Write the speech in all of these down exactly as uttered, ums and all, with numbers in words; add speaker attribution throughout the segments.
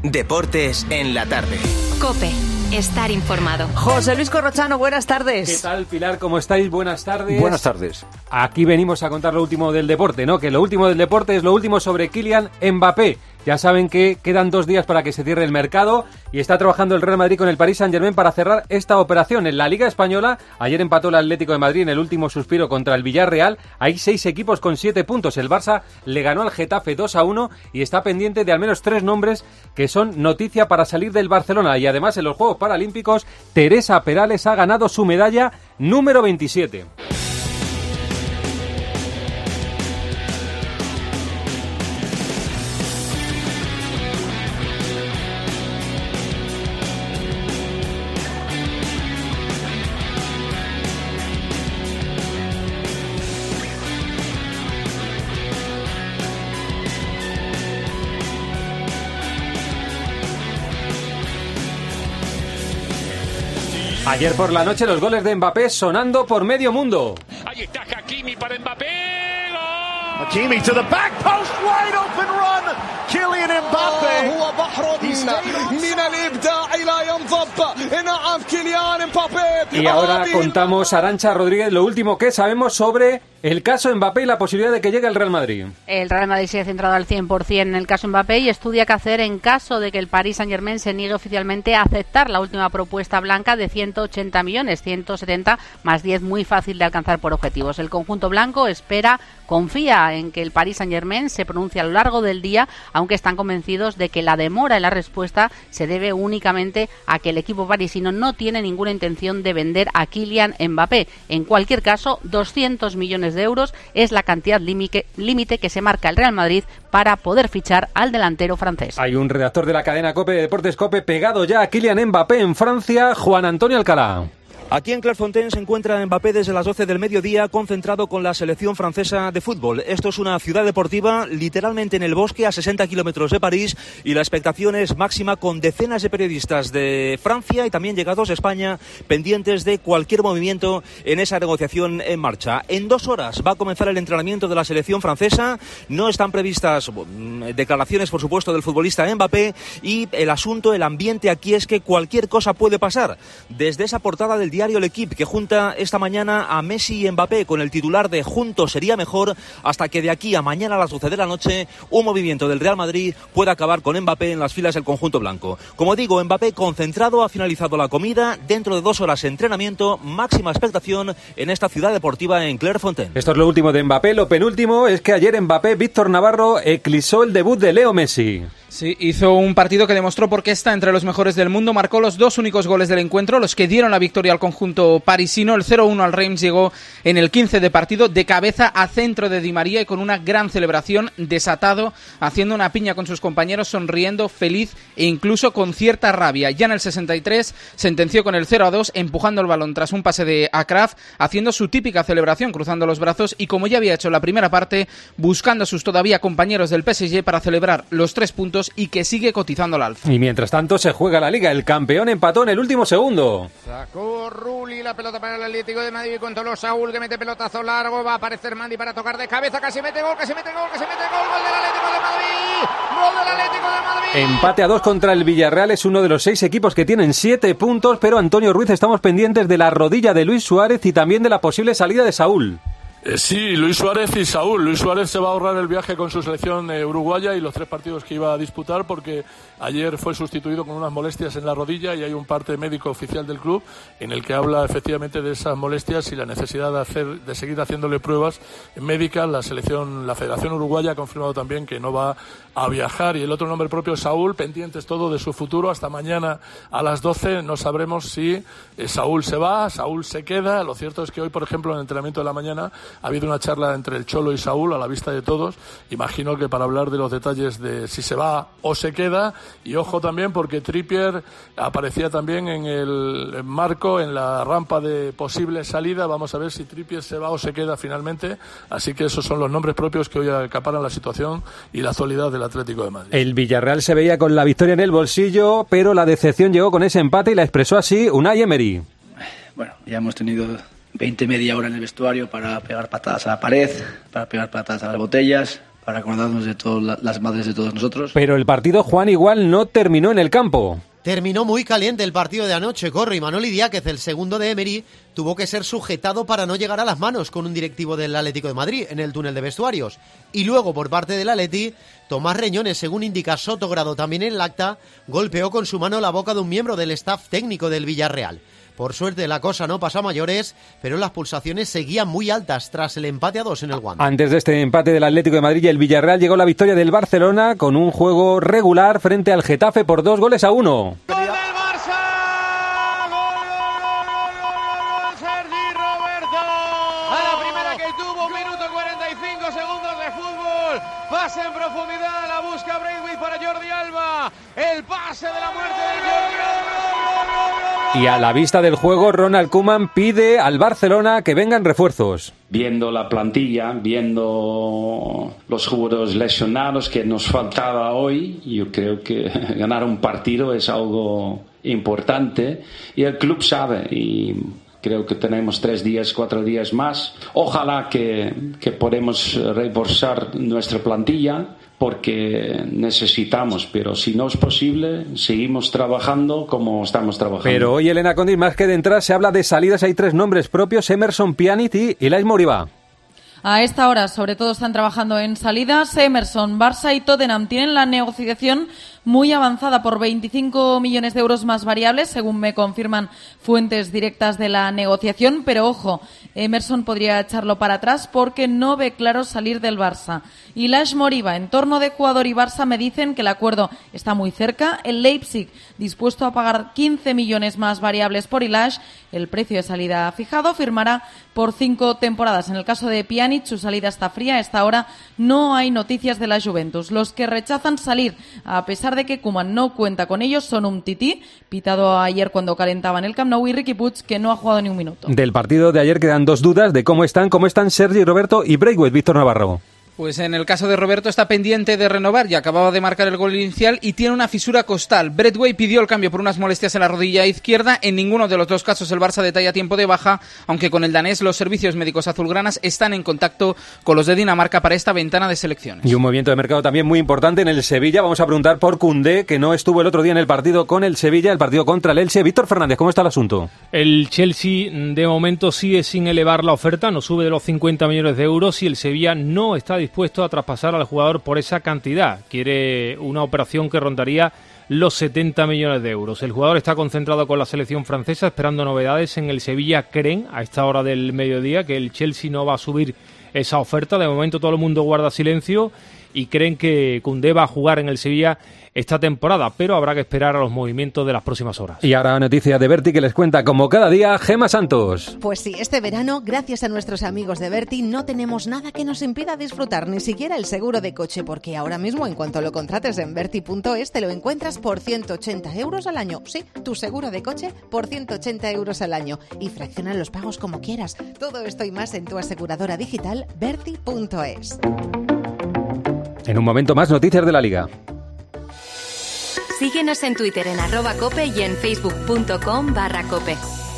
Speaker 1: Deportes en la tarde.
Speaker 2: COPE. Estar informado.
Speaker 3: José Luis Corrochano, buenas tardes.
Speaker 4: ¿Qué tal, Pilar? ¿Cómo estáis? Buenas tardes.
Speaker 5: Buenas tardes.
Speaker 4: Aquí venimos a contar lo último del deporte, ¿no? Que lo último del deporte es lo último sobre Kylian Mbappé. Ya saben que quedan dos días para que se cierre el mercado y está trabajando el Real Madrid con el Paris Saint-Germain para cerrar esta operación. En la Liga Española, ayer empató el Atlético de Madrid en el último suspiro contra el Villarreal. Hay seis equipos con siete puntos. El Barça le ganó al Getafe dos a uno y está pendiente de al menos tres nombres que son noticia para salir del Barcelona. Y además, en los Juegos Paralímpicos, Teresa Perales ha ganado su medalla número veintisiete. Ayer por la noche los goles de Mbappé sonando por medio mundo.
Speaker 6: Ahí está Hakimi para Mbappé. ¡Gol!
Speaker 7: Hakimi to the back post, wide open run. Kylian Mbappé.
Speaker 8: هو بحر من الإبداع لا ينضب. نعم كيليان مبابي.
Speaker 4: Y ahora contamos, Arantxa Rodríguez, lo último que sabemos sobre el caso Mbappé y la posibilidad de que llegue al Real Madrid.
Speaker 9: El Real Madrid se ha centrado al cien por ciento en el caso Mbappé y estudia qué hacer en caso de que el Paris Saint-Germain se niegue oficialmente a aceptar la última propuesta blanca de ciento ochenta millones, ciento setenta más diez, muy fácil de alcanzar por objetivos. El conjunto blanco espera, confía en que el Paris Saint-Germain se pronuncie a lo largo del día, aunque están convencidos de que la demora en la respuesta se debe únicamente a que el equipo parisino no tiene ninguna intención de vender a Kylian Mbappé. En cualquier caso, doscientos millones de euros es la cantidad límite que se marca el Real Madrid para poder fichar al delantero francés.
Speaker 4: Hay un redactor de la cadena COPE de Deportes COPE pegado ya a Kylian Mbappé en Francia, Juan Antonio Alcalá.
Speaker 10: Aquí en Clairefontaine se encuentra Mbappé desde las doce del mediodía, concentrado con la selección francesa de fútbol. Esto es una ciudad deportiva literalmente en el bosque, a sesenta kilómetros de París, y la expectación es máxima, con decenas de periodistas de Francia y también llegados de España pendientes de cualquier movimiento en esa negociación en marcha. En dos horas va a comenzar el entrenamiento de la selección francesa. No están previstas declaraciones, por supuesto, del futbolista Mbappé, y el asunto, el ambiente aquí es que cualquier cosa puede pasar. Desde esa portada del diario L'Equipe, que junta esta mañana a Messi y Mbappé con el titular de "Juntos sería mejor", hasta que de aquí a mañana a las doce de la noche un movimiento del Real Madrid pueda acabar con Mbappé en las filas del conjunto blanco. Como digo, Mbappé concentrado, ha finalizado la comida, dentro de dos horas de entrenamiento, máxima expectación en esta ciudad deportiva en Clairefontaine.
Speaker 4: Esto es lo último de Mbappé. Lo penúltimo es que ayer Mbappé, Víctor Navarro, eclipsó el debut de Leo Messi.
Speaker 11: Sí, hizo un partido que demostró por qué está entre los mejores del mundo. Marcó los dos únicos goles del encuentro, los que dieron la victoria al conjunto parisino. El cero uno al Reims llegó en el quince de partido, de cabeza a centro de Di María y con una gran celebración, desatado, haciendo una piña con sus compañeros, sonriendo, feliz e incluso con cierta rabia. Ya en el sesenta y tres sentenció con el cero a dos, empujando el balón tras un pase de Akraf, haciendo su típica celebración, cruzando los brazos y, como ya había hecho en la primera parte, buscando a sus todavía compañeros del P S G para celebrar los tres puntos y que sigue cotizando al alza.
Speaker 4: Y mientras tanto se juega la Liga. El campeón empató en el último segundo.
Speaker 12: Sacó Rulli la pelota para el Atlético de Madrid, controló Saúl, que mete pelotazo largo, va a aparecer Mandy para tocar de cabeza, casi mete gol, casi mete gol, casi mete gol, gol del Atlético de Madrid, gol del Atlético de Madrid.
Speaker 4: Empate a dos contra el Villarreal, es uno de los seis equipos que tienen siete puntos, pero Antonio Ruiz, estamos pendientes de la rodilla de Luis Suárez y también de la posible salida de Saúl.
Speaker 13: Eh, sí, Luis Suárez y Saúl. Luis Suárez se va a ahorrar el viaje con su selección eh, uruguaya y los tres partidos que iba a disputar, porque ayer fue sustituido con unas molestias en la rodilla y hay un parte médico oficial del club en el que habla efectivamente de esas molestias y la necesidad de hacer, de seguir haciéndole pruebas médicas. La selección, la Federación Uruguaya ha confirmado también que no va a viajar, y el otro nombre propio, Saúl, pendientes todo de su futuro. Hasta mañana a las doce no sabremos si eh, Saúl se va, Saúl se queda. Lo cierto es que hoy, por ejemplo, en el entrenamiento de la mañana ha habido una charla entre el Cholo y Saúl a la vista de todos. Imagino que para hablar de los detalles de si se va o se queda. Y ojo también, porque Trippier aparecía también en el marco, en la rampa de posible salida. Vamos a ver si Trippier se va o se queda finalmente. Así que esos son los nombres propios que hoy acaparan la situación y la actualidad del Atlético de Madrid.
Speaker 4: El Villarreal se veía con la victoria en el bolsillo, pero la decepción llegó con ese empate y la expresó así Unai Emery.
Speaker 14: Bueno, ya hemos tenido veinte, media hora en el vestuario para pegar patadas a la pared, para pegar patadas a las botellas, para acordarnos de todas las madres de todos nosotros.
Speaker 4: Pero el partido, Juan, igual no terminó en el campo.
Speaker 5: Terminó muy caliente el partido de anoche, Corro, y Manoli Diáquez, el segundo de Emery, tuvo que ser sujetado para no llegar a las manos con un directivo del Atlético de Madrid en el túnel de vestuarios. Y luego, por parte del Atleti, Tomás Reñones, según indica Sotogrado también en el acta, golpeó con su mano la boca de un miembro del staff técnico del Villarreal. Por suerte la cosa no pasa a mayores, pero las pulsaciones seguían muy altas tras el empate a dos en el Wanda.
Speaker 4: Antes de este empate del Atlético de Madrid y el Villarreal llegó la victoria del Barcelona con un juego regular frente al Getafe por dos goles a uno.
Speaker 12: ¡Gol del Barça! ¡Gol, gol, gol, gol, gol! ¡Sergi Roberto! A la primera que tuvo, un minuto cuarenta y cinco segundos de fútbol. Pase en profundidad, la busca Braithwaite para Jordi Alba. El pase de la muerte de Jordi Alba.
Speaker 4: Y a la vista del juego, Ronald Koeman pide al Barcelona que vengan refuerzos.
Speaker 15: Viendo la plantilla, viendo los jugadores lesionados que nos faltaba hoy, yo creo que ganar un partido es algo importante y el club sabe, y creo que tenemos tres días, cuatro días más. Ojalá que, que podamos reforzar nuestra plantilla, porque necesitamos, pero si no es posible, seguimos trabajando como estamos trabajando.
Speaker 4: Pero hoy, Elena Condis, más que de entrar, se habla de salidas. Hay tres nombres propios: Emerson, Pjanic y Ilaiz Moriba.
Speaker 16: A esta hora, sobre todo, están trabajando en salidas. Emerson, Barça y Tottenham tienen la negociación muy avanzada por veinticinco millones de euros más variables, según me confirman fuentes directas de la negociación. Pero ojo, Emerson podría echarlo para atrás porque no ve claro salir del Barça. Ilaiz Moriba, en torno de Ecuador y Barça, me dicen que el acuerdo está muy cerca. El Leipzig, dispuesto a pagar quince millones más variables por Ilaiz. El precio de salida fijado, firmará por cinco temporadas. En el caso de Pjanic, su salida está fría. A esta hora no hay noticias de la Juventus. Los que rechazan salir, a pesar de que Koeman no cuenta con ellos, son Umtiti, pitado ayer cuando calentaba en el Camp Nou, y Riqui Puig, que no ha jugado ni un minuto.
Speaker 4: Del partido de ayer quedan dos dudas de cómo están, cómo están Sergi Roberto y Braithwaite. Víctor Navarro.
Speaker 11: Pues en el caso de Roberto está pendiente de renovar, ya acababa de marcar el gol inicial y tiene una fisura costal. Braithwaite pidió el cambio por unas molestias en la rodilla izquierda. En ninguno de los dos casos el Barça detalla tiempo de baja, aunque con el danés los servicios médicos azulgranas están en contacto con los de Dinamarca para esta ventana de selecciones.
Speaker 4: Y un movimiento de mercado también muy importante en el Sevilla. Vamos a preguntar por Koundé, que no estuvo el otro día en el partido con el Sevilla, el partido contra el Elche. Víctor Fernández, ¿cómo está el asunto?
Speaker 17: El Chelsea de momento sigue sin elevar la oferta, no sube de los cincuenta millones de euros y el Sevilla no está dispuesto a traspasar al jugador por esa cantidad. Quiere una operación que rondaría los setenta millones de euros. El jugador está concentrado con la selección francesa esperando novedades. En el Sevilla creen a esta hora del mediodía que el Chelsea no va a subir esa oferta. De momento todo el mundo guarda silencio y creen que Koundé va a jugar en el Sevilla esta temporada, pero habrá que esperar a los movimientos de las próximas horas.
Speaker 4: Y ahora noticia de Berti que les cuenta como cada día Gemma Santos.
Speaker 18: Pues sí, este verano, gracias a nuestros amigos de Berti, no tenemos nada que nos impida disfrutar, ni siquiera el seguro de coche, porque ahora mismo, en cuanto lo contrates en Berti punto es, te lo encuentras por ciento ochenta euros al año. Sí, tu seguro de coche por ciento ochenta euros al año. Y fraccionan los pagos como quieras. Todo esto y más en tu aseguradora digital Berti punto es.
Speaker 4: En un momento más, noticias de la Liga.
Speaker 2: Síguenos en Twitter en arroba cope y en facebook punto com barra cope.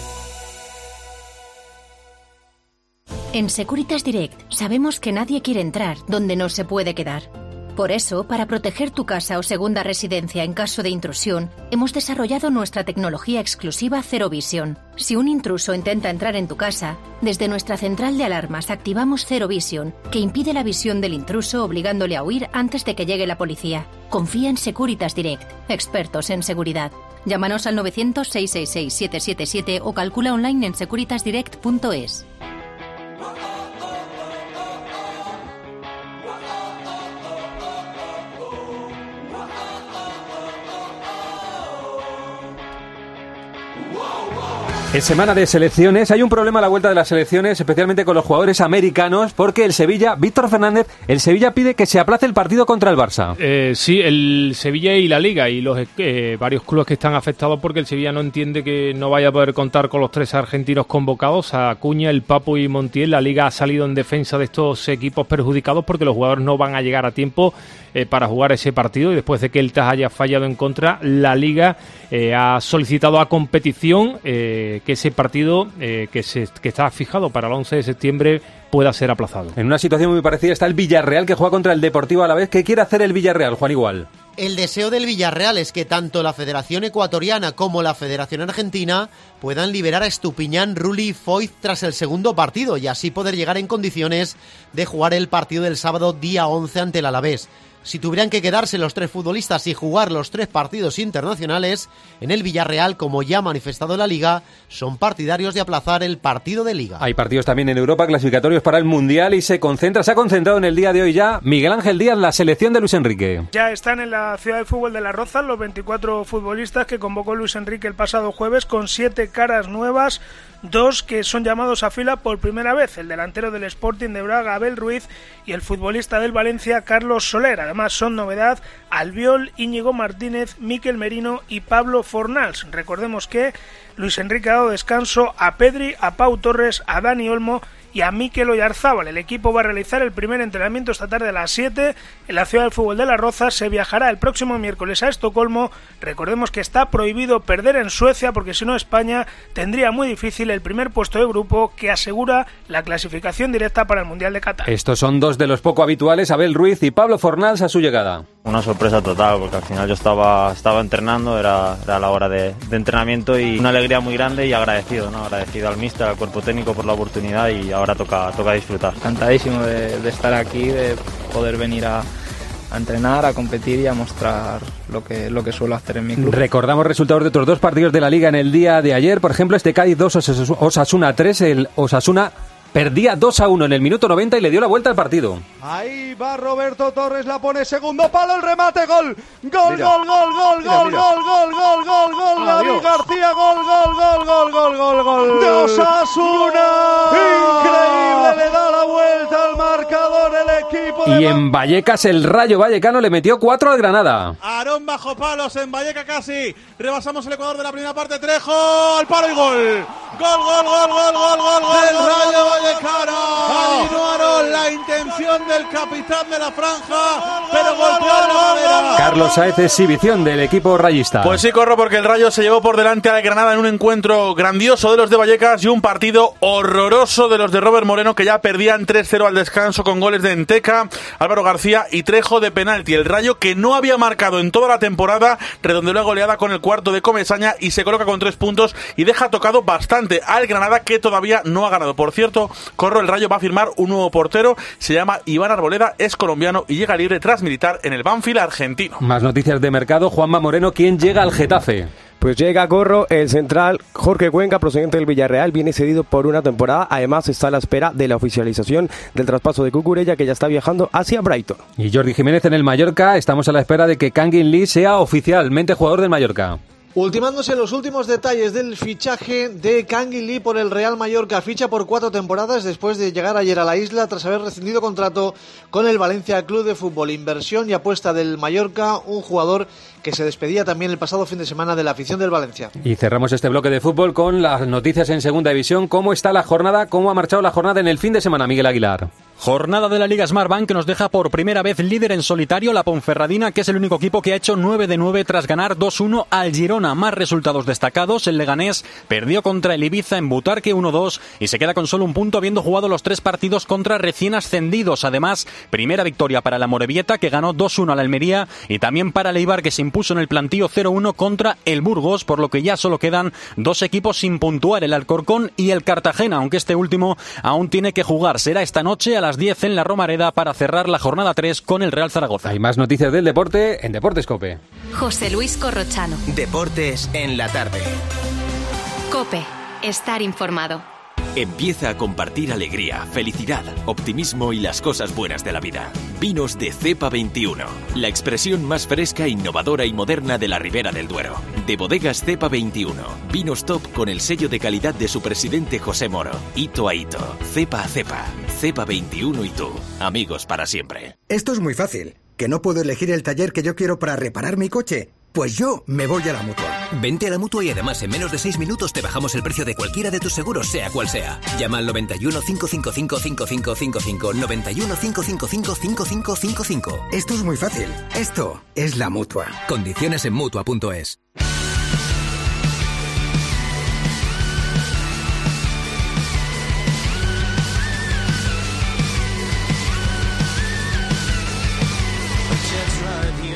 Speaker 19: En Securitas Direct sabemos que nadie quiere entrar donde no se puede quedar. Por eso, para proteger tu casa o segunda residencia en caso de intrusión, hemos desarrollado nuestra tecnología exclusiva Zero Vision. Si un intruso intenta entrar en tu casa, desde nuestra central de alarmas activamos Zero Vision, que impide la visión del intruso obligándole a huir antes de que llegue la policía. Confía en Securitas Direct, expertos en seguridad. Llámanos al novecientos, seiscientos sesenta y seis, setecientos setenta y siete o calcula online en securitas direct punto es.
Speaker 4: En semana de selecciones hay un problema a la vuelta de las selecciones, especialmente con los jugadores americanos, porque el Sevilla, Víctor Fernández, el Sevilla pide que se aplace el partido contra el Barça.
Speaker 17: Eh, sí, el Sevilla y la Liga y los eh, varios clubes que están afectados porque el Sevilla no entiende que no vaya a poder contar con los tres argentinos convocados, Acuña, el Papu y Montiel. La Liga ha salido en defensa de estos equipos perjudicados porque los jugadores no van a llegar a tiempo eh, para jugar ese partido, y después de que el T A S haya fallado en contra, la Liga eh, ha solicitado a competición eh, que ese partido eh, que, se, que está fijado para el once de septiembre pueda ser aplazado.
Speaker 4: En una situación muy parecida está el Villarreal, que juega contra el Deportivo Alavés. ¿Qué quiere hacer el Villarreal, Juan Igual?
Speaker 5: El deseo del Villarreal es que tanto la Federación Ecuatoriana como la Federación Argentina puedan liberar a Estupiñán, Rulli y Foyt tras el segundo partido y así poder llegar en condiciones de jugar el partido del sábado día once ante el Alavés. Si tuvieran que quedarse los tres futbolistas y jugar los tres partidos internacionales, en el Villarreal, como ya ha manifestado la Liga, son partidarios de aplazar el partido de Liga.
Speaker 4: Hay partidos también en Europa clasificatorios para el Mundial y se concentra, se ha concentrado en el día de hoy ya Miguel Ángel Díaz, la selección de Luis Enrique.
Speaker 20: Ya están en la ciudad de fútbol de Las Rozas los veinticuatro futbolistas que convocó Luis Enrique el pasado jueves, con siete caras nuevas, dos que son llamados a fila por primera vez, el delantero del Sporting de Braga, Abel Ruiz, y el futbolista del Valencia, Carlos Soler. Además son novedad Albiol, Íñigo Martínez, Mikel Merino y Pablo Fornals. Recordemos que Luis Enrique ha dado descanso a Pedri, a Pau Torres, a Dani Olmo y a Mikel Oyarzábal. El equipo va a realizar el primer entrenamiento esta tarde a las siete en la ciudad del fútbol de Las Rozas. Se viajará el próximo miércoles a Estocolmo. Recordemos que está prohibido perder en Suecia, porque si no España tendría muy difícil el primer puesto de grupo que asegura la clasificación directa para el Mundial de Qatar.
Speaker 4: Estos son dos de los poco habituales, Abel Ruiz y Pablo Fornals, a su llegada.
Speaker 21: Una sorpresa total, porque al final yo estaba, estaba entrenando, era, era la hora de, de entrenamiento, y una alegría muy grande y agradecido, ¿no? Agradecido al míster, al cuerpo técnico por la oportunidad, y ahora toca, toca disfrutar.
Speaker 22: Encantadísimo de, de estar aquí, de poder venir a, a entrenar, a competir y a mostrar lo que, lo que suelo hacer en mi club.
Speaker 4: Recordamos resultados de otros dos partidos de la Liga en el día de ayer. Por ejemplo, este Cádiz dos, Osasuna tres. El Osasuna perdía dos a uno en el minuto noventa y le dio la vuelta al partido.
Speaker 7: Ahí va Roberto Torres, la pone segundo palo, el remate, gol, gol,
Speaker 22: Mira.
Speaker 7: gol, gol, gol,
Speaker 22: Mira,
Speaker 7: gol,
Speaker 22: mira.
Speaker 7: gol, gol, gol, gol, gol, David
Speaker 22: Adiós.
Speaker 7: García, gol, gol, gol, gol, gol, gol, gol, de Osasuna, increíble, le da la vuelta al marcador el equipo de
Speaker 4: Y en Vallecas el Rayo Vallecano le metió cuatro al Granada.
Speaker 23: Aarón bajo palos en Valleca casi. Rebasamos el Ecuador de la primera parte. Trejo al palo y gol. Gol, gol, gol, gol, gol, gol, gol. Del Rayo Vallecano. Adivinó Aarón la intención del capitán de la franja, pero golpeó la madera.
Speaker 4: Carlos Sáez, exhibición del equipo rayista.
Speaker 23: Pues sí, corro, porque el Rayo se llevó por delante al Granada en un encuentro grandioso de los de Vallecas y un partido horroroso de los de Robert Moreno, que ya perdían tres cero al descanso con goles de Enteca, Álvaro García y Trejo de penalti. El Rayo, que no había marcado en toda la temporada, redondeó la goleada con el cuarto de Comesaña y se coloca con tres puntos y deja tocado bastante al Granada, que todavía no ha ganado. Por cierto, corro, el Rayo va a firmar un nuevo portero, se llama Iván Arboleda, es colombiano y llega libre tras militar en el Banfield argentino.
Speaker 4: Más noticias de mercado, Juanma Moreno, ¿quién llega al Getafe?
Speaker 24: Pues llega Corro, el central Jorge Cuenca, procedente del Villarreal, viene cedido por una temporada. Además está a la espera de la oficialización del traspaso de Cucurella, que ya está viajando hacia Brighton.
Speaker 4: Y Jordi Jiménez en el Mallorca, estamos a la espera de que Kangin Lee sea oficialmente jugador del Mallorca.
Speaker 25: Ultimándose los últimos detalles del fichaje de Kangin Lee por el Real Mallorca. Ficha por cuatro temporadas después de llegar ayer a la isla tras haber rescindido contrato con el Valencia Club de Fútbol. Inversión y apuesta del Mallorca, un jugador que se despedía también el pasado fin de semana de la afición del Valencia.
Speaker 4: Y cerramos este bloque de fútbol con las noticias en Segunda División. ¿Cómo está la jornada? ¿Cómo ha marchado la jornada en el fin de semana, Miguel Aguilar?
Speaker 26: Jornada de la Liga Smartbank que nos deja por primera vez líder en solitario la Ponferradina, que es el único equipo que ha hecho nueve de nueve tras ganar dos uno al Girona. Más resultados destacados: el Leganés perdió contra el Ibiza en Butarque uno dos y se queda con solo un punto, habiendo jugado los tres partidos contra recién ascendidos. Además, primera victoria para la Morevieta, que ganó dos uno a la Almería, y también para el Eibar, que se impuso en el plantío cero uno contra el Burgos, por lo que ya solo quedan dos equipos sin puntuar, el Alcorcón y el Cartagena, aunque este último aún tiene que jugar. Será esta noche a las diez en la Romareda para cerrar la jornada tres con el Real Zaragoza.
Speaker 4: Hay más noticias del deporte en Deportes COPE.
Speaker 2: José Luis Corrochano.
Speaker 1: Deportes en la tarde.
Speaker 2: COPE. Estar informado.
Speaker 27: Empieza a compartir alegría, felicidad, optimismo y las cosas buenas de la vida. Vinos de Cepa veintiuno, la expresión más fresca, innovadora y moderna de la Ribera del Duero. De Bodegas Cepa veintiuno, vinos top con el sello de calidad de su presidente José Moro. Hito a hito, cepa a cepa, Cepa veintiuno y tú, amigos para siempre.
Speaker 28: Esto es muy fácil. ¿Que no puedo elegir el taller que yo quiero para reparar mi coche? Pues yo me voy a la Mutua.
Speaker 29: Vente a la Mutua y además en menos de seis minutos te bajamos el precio de cualquiera de tus seguros, sea cual sea. Llama al noventa y uno, cinco cinco cinco, cinco cinco cinco cinco, noventa y uno, cinco cinco cinco, cinco cinco cinco cinco.
Speaker 28: Esto es muy fácil. Esto es la Mutua.
Speaker 29: Condiciones en Mutua punto es.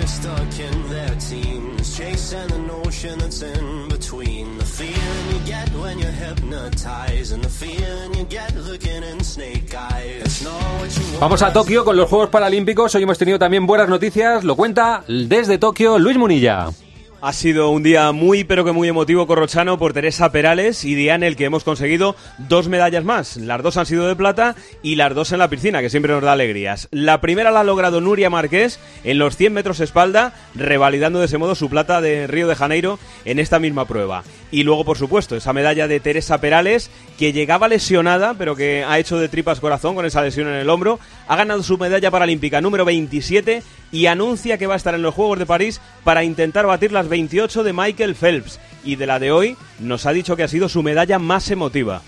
Speaker 4: Vamos a Tokio con los Juegos Paralímpicos. Hoy hemos tenido también buenas noticias. Lo cuenta desde Tokio Luis Munilla.
Speaker 3: Ha sido un día muy pero que muy emotivo, corrochano, por Teresa Perales, y día en el que hemos conseguido dos medallas más. Las dos han sido de plata y las dos en la piscina, que siempre nos da alegrías. La primera la ha logrado Nuria Marqués en los cien metros espalda, revalidando de ese modo su plata de Río de Janeiro en esta misma prueba. Y luego, por supuesto, esa medalla de Teresa Perales, que llegaba lesionada, pero que ha hecho de tripas corazón con esa lesión en el hombro. Ha ganado su medalla paralímpica número veintisiete y anuncia que va a estar en los Juegos de París para intentar batir las veintiocho de Michael Phelps. Y de la de hoy nos ha dicho que ha sido su medalla más emotiva.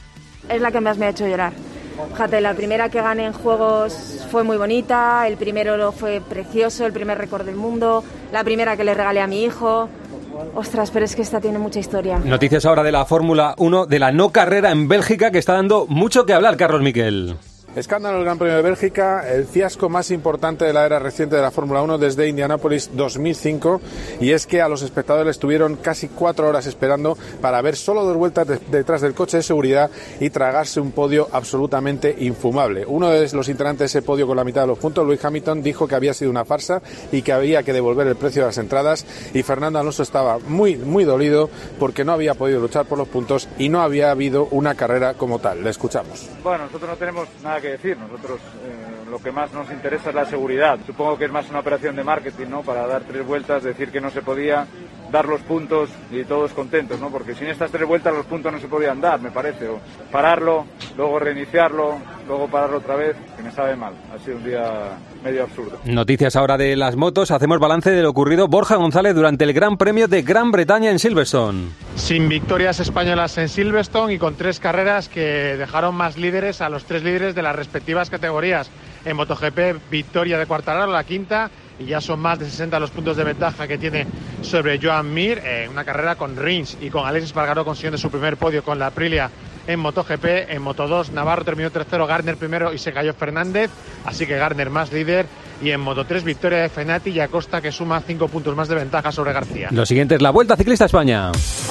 Speaker 6: Es la que más me ha hecho llorar. Fíjate, la primera que gané en Juegos fue muy bonita, el primero fue precioso, el primer récord del mundo, la primera que le regalé a mi hijo. Ostras, pero es que esta tiene mucha historia.
Speaker 4: Noticias ahora de la Fórmula uno, de la no carrera en Bélgica, que está dando mucho que hablar, Carlos Miquel.
Speaker 8: Escándalo del Gran Premio de Bélgica, el fiasco más importante de la era reciente de la Fórmula uno desde Indianápolis dos mil cinco, y es que a los espectadores estuvieron casi cuatro horas esperando para ver solo dos vueltas de, detrás del coche de seguridad y tragarse un podio absolutamente infumable. Uno de los integrantes de ese podio con la mitad de los puntos, Lewis Hamilton, dijo que había sido una farsa y que había que devolver el precio de las entradas, y Fernando Alonso estaba muy, muy dolido porque no había podido luchar por los puntos y no había habido una carrera como tal. Le escuchamos.
Speaker 9: Bueno, nosotros no tenemos nada que que decir. Nosotros eh, lo que más nos interesa es la seguridad. Supongo que es más una operación de marketing, ¿no? Para dar tres vueltas, decir que no se podía dar los puntos y todos contentos, ¿no? Porque sin estas tres vueltas los puntos no se podían dar, me parece. O pararlo, luego reiniciarlo, luego pararlo otra vez, que me sabe mal. Ha sido un día medio absurdo.
Speaker 4: Noticias ahora de las motos. Hacemos balance de lo ocurrido Borja González durante el Gran Premio de Gran Bretaña en Silverstone.
Speaker 10: Sin victorias españolas en Silverstone y con tres carreras que dejaron más líderes a los tres líderes de las respectivas categorías. En MotoGP, victoria de Quartararo, la quinta, y ya son más de sesenta los puntos de ventaja que tiene sobre Joan Mir, en una carrera con Rins y con Aleix Espargaró consiguiendo su primer podio con la Aprilia en MotoGP. En Moto dos, Navarro terminó tercero, Gardner primero y se cayó Fernández, así que Gardner más líder. Y en Moto tres, victoria de Fenati y Acosta, que suma cinco puntos más de ventaja sobre García.
Speaker 4: Lo siguiente es la Vuelta Ciclista a España.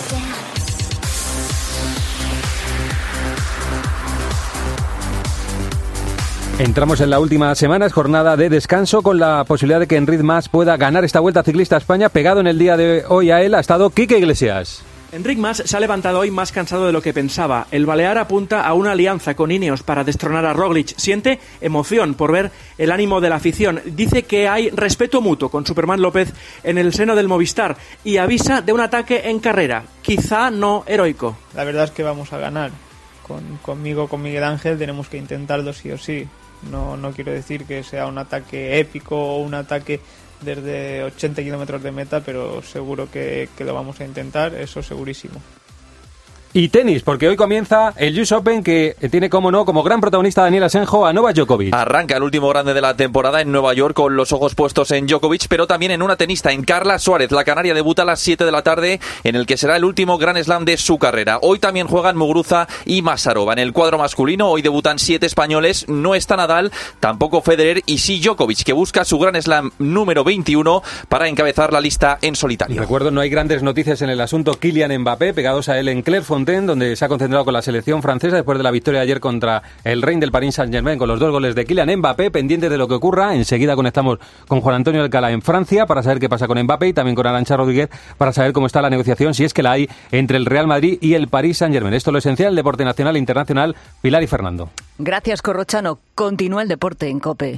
Speaker 4: Entramos en la última semana, es jornada de descanso, con la posibilidad de que Enric Mas pueda ganar esta Vuelta Ciclista a España. Pegado en el día de hoy a él ha estado Quique Iglesias.
Speaker 12: Enric Mas se ha levantado hoy más cansado de lo que pensaba. El balear apunta a una alianza con Ineos para destronar a Roglic. Siente emoción por ver el ánimo de la afición. Dice que hay respeto mutuo con Superman López en el seno del Movistar y avisa de un ataque en carrera, quizá no heroico.
Speaker 13: La verdad es que vamos a ganar. Con, conmigo, con Miguel Ángel, tenemos que intentarlo sí o sí. No, no quiero decir que sea un ataque épico o un ataque desde ochenta kilómetros de meta, pero seguro que, que lo vamos a intentar, eso segurísimo.
Speaker 4: Y tenis, porque hoy comienza el U S Open, que tiene, como no, como gran protagonista Daniel Asenjo a Novak Djokovic.
Speaker 14: Arranca el último grande de la temporada en Nueva York con los ojos puestos en Djokovic, pero también en una tenista, en Carla Suárez. La canaria debuta a las siete de la tarde en el que será el último Grand Slam de su carrera. Hoy también juegan Muguruza y Masarova. En el cuadro masculino hoy debutan siete españoles. No está Nadal, tampoco Federer y sí Djokovic, que busca su Grand Slam número veintiuno para encabezar la lista en solitario.
Speaker 4: Recuerdo, no hay grandes noticias en el asunto Kylian Mbappé, pegados a él en Clairefontaine, donde se ha concentrado con la selección francesa después de la victoria de ayer contra el Rey del Paris Saint-Germain con los dos goles de Kylian Mbappé. Pendientes de lo que ocurra, enseguida conectamos con Juan Antonio Alcalá en Francia para saber qué pasa con Mbappé, y también con Arantxa Rodríguez para saber cómo está la negociación, si es que la hay, entre el Real Madrid y el Paris Saint-Germain. Esto es lo esencial del deporte nacional e internacional. Pilar y Fernando.
Speaker 15: Gracias, Corrochano. Continúa el deporte en COPE.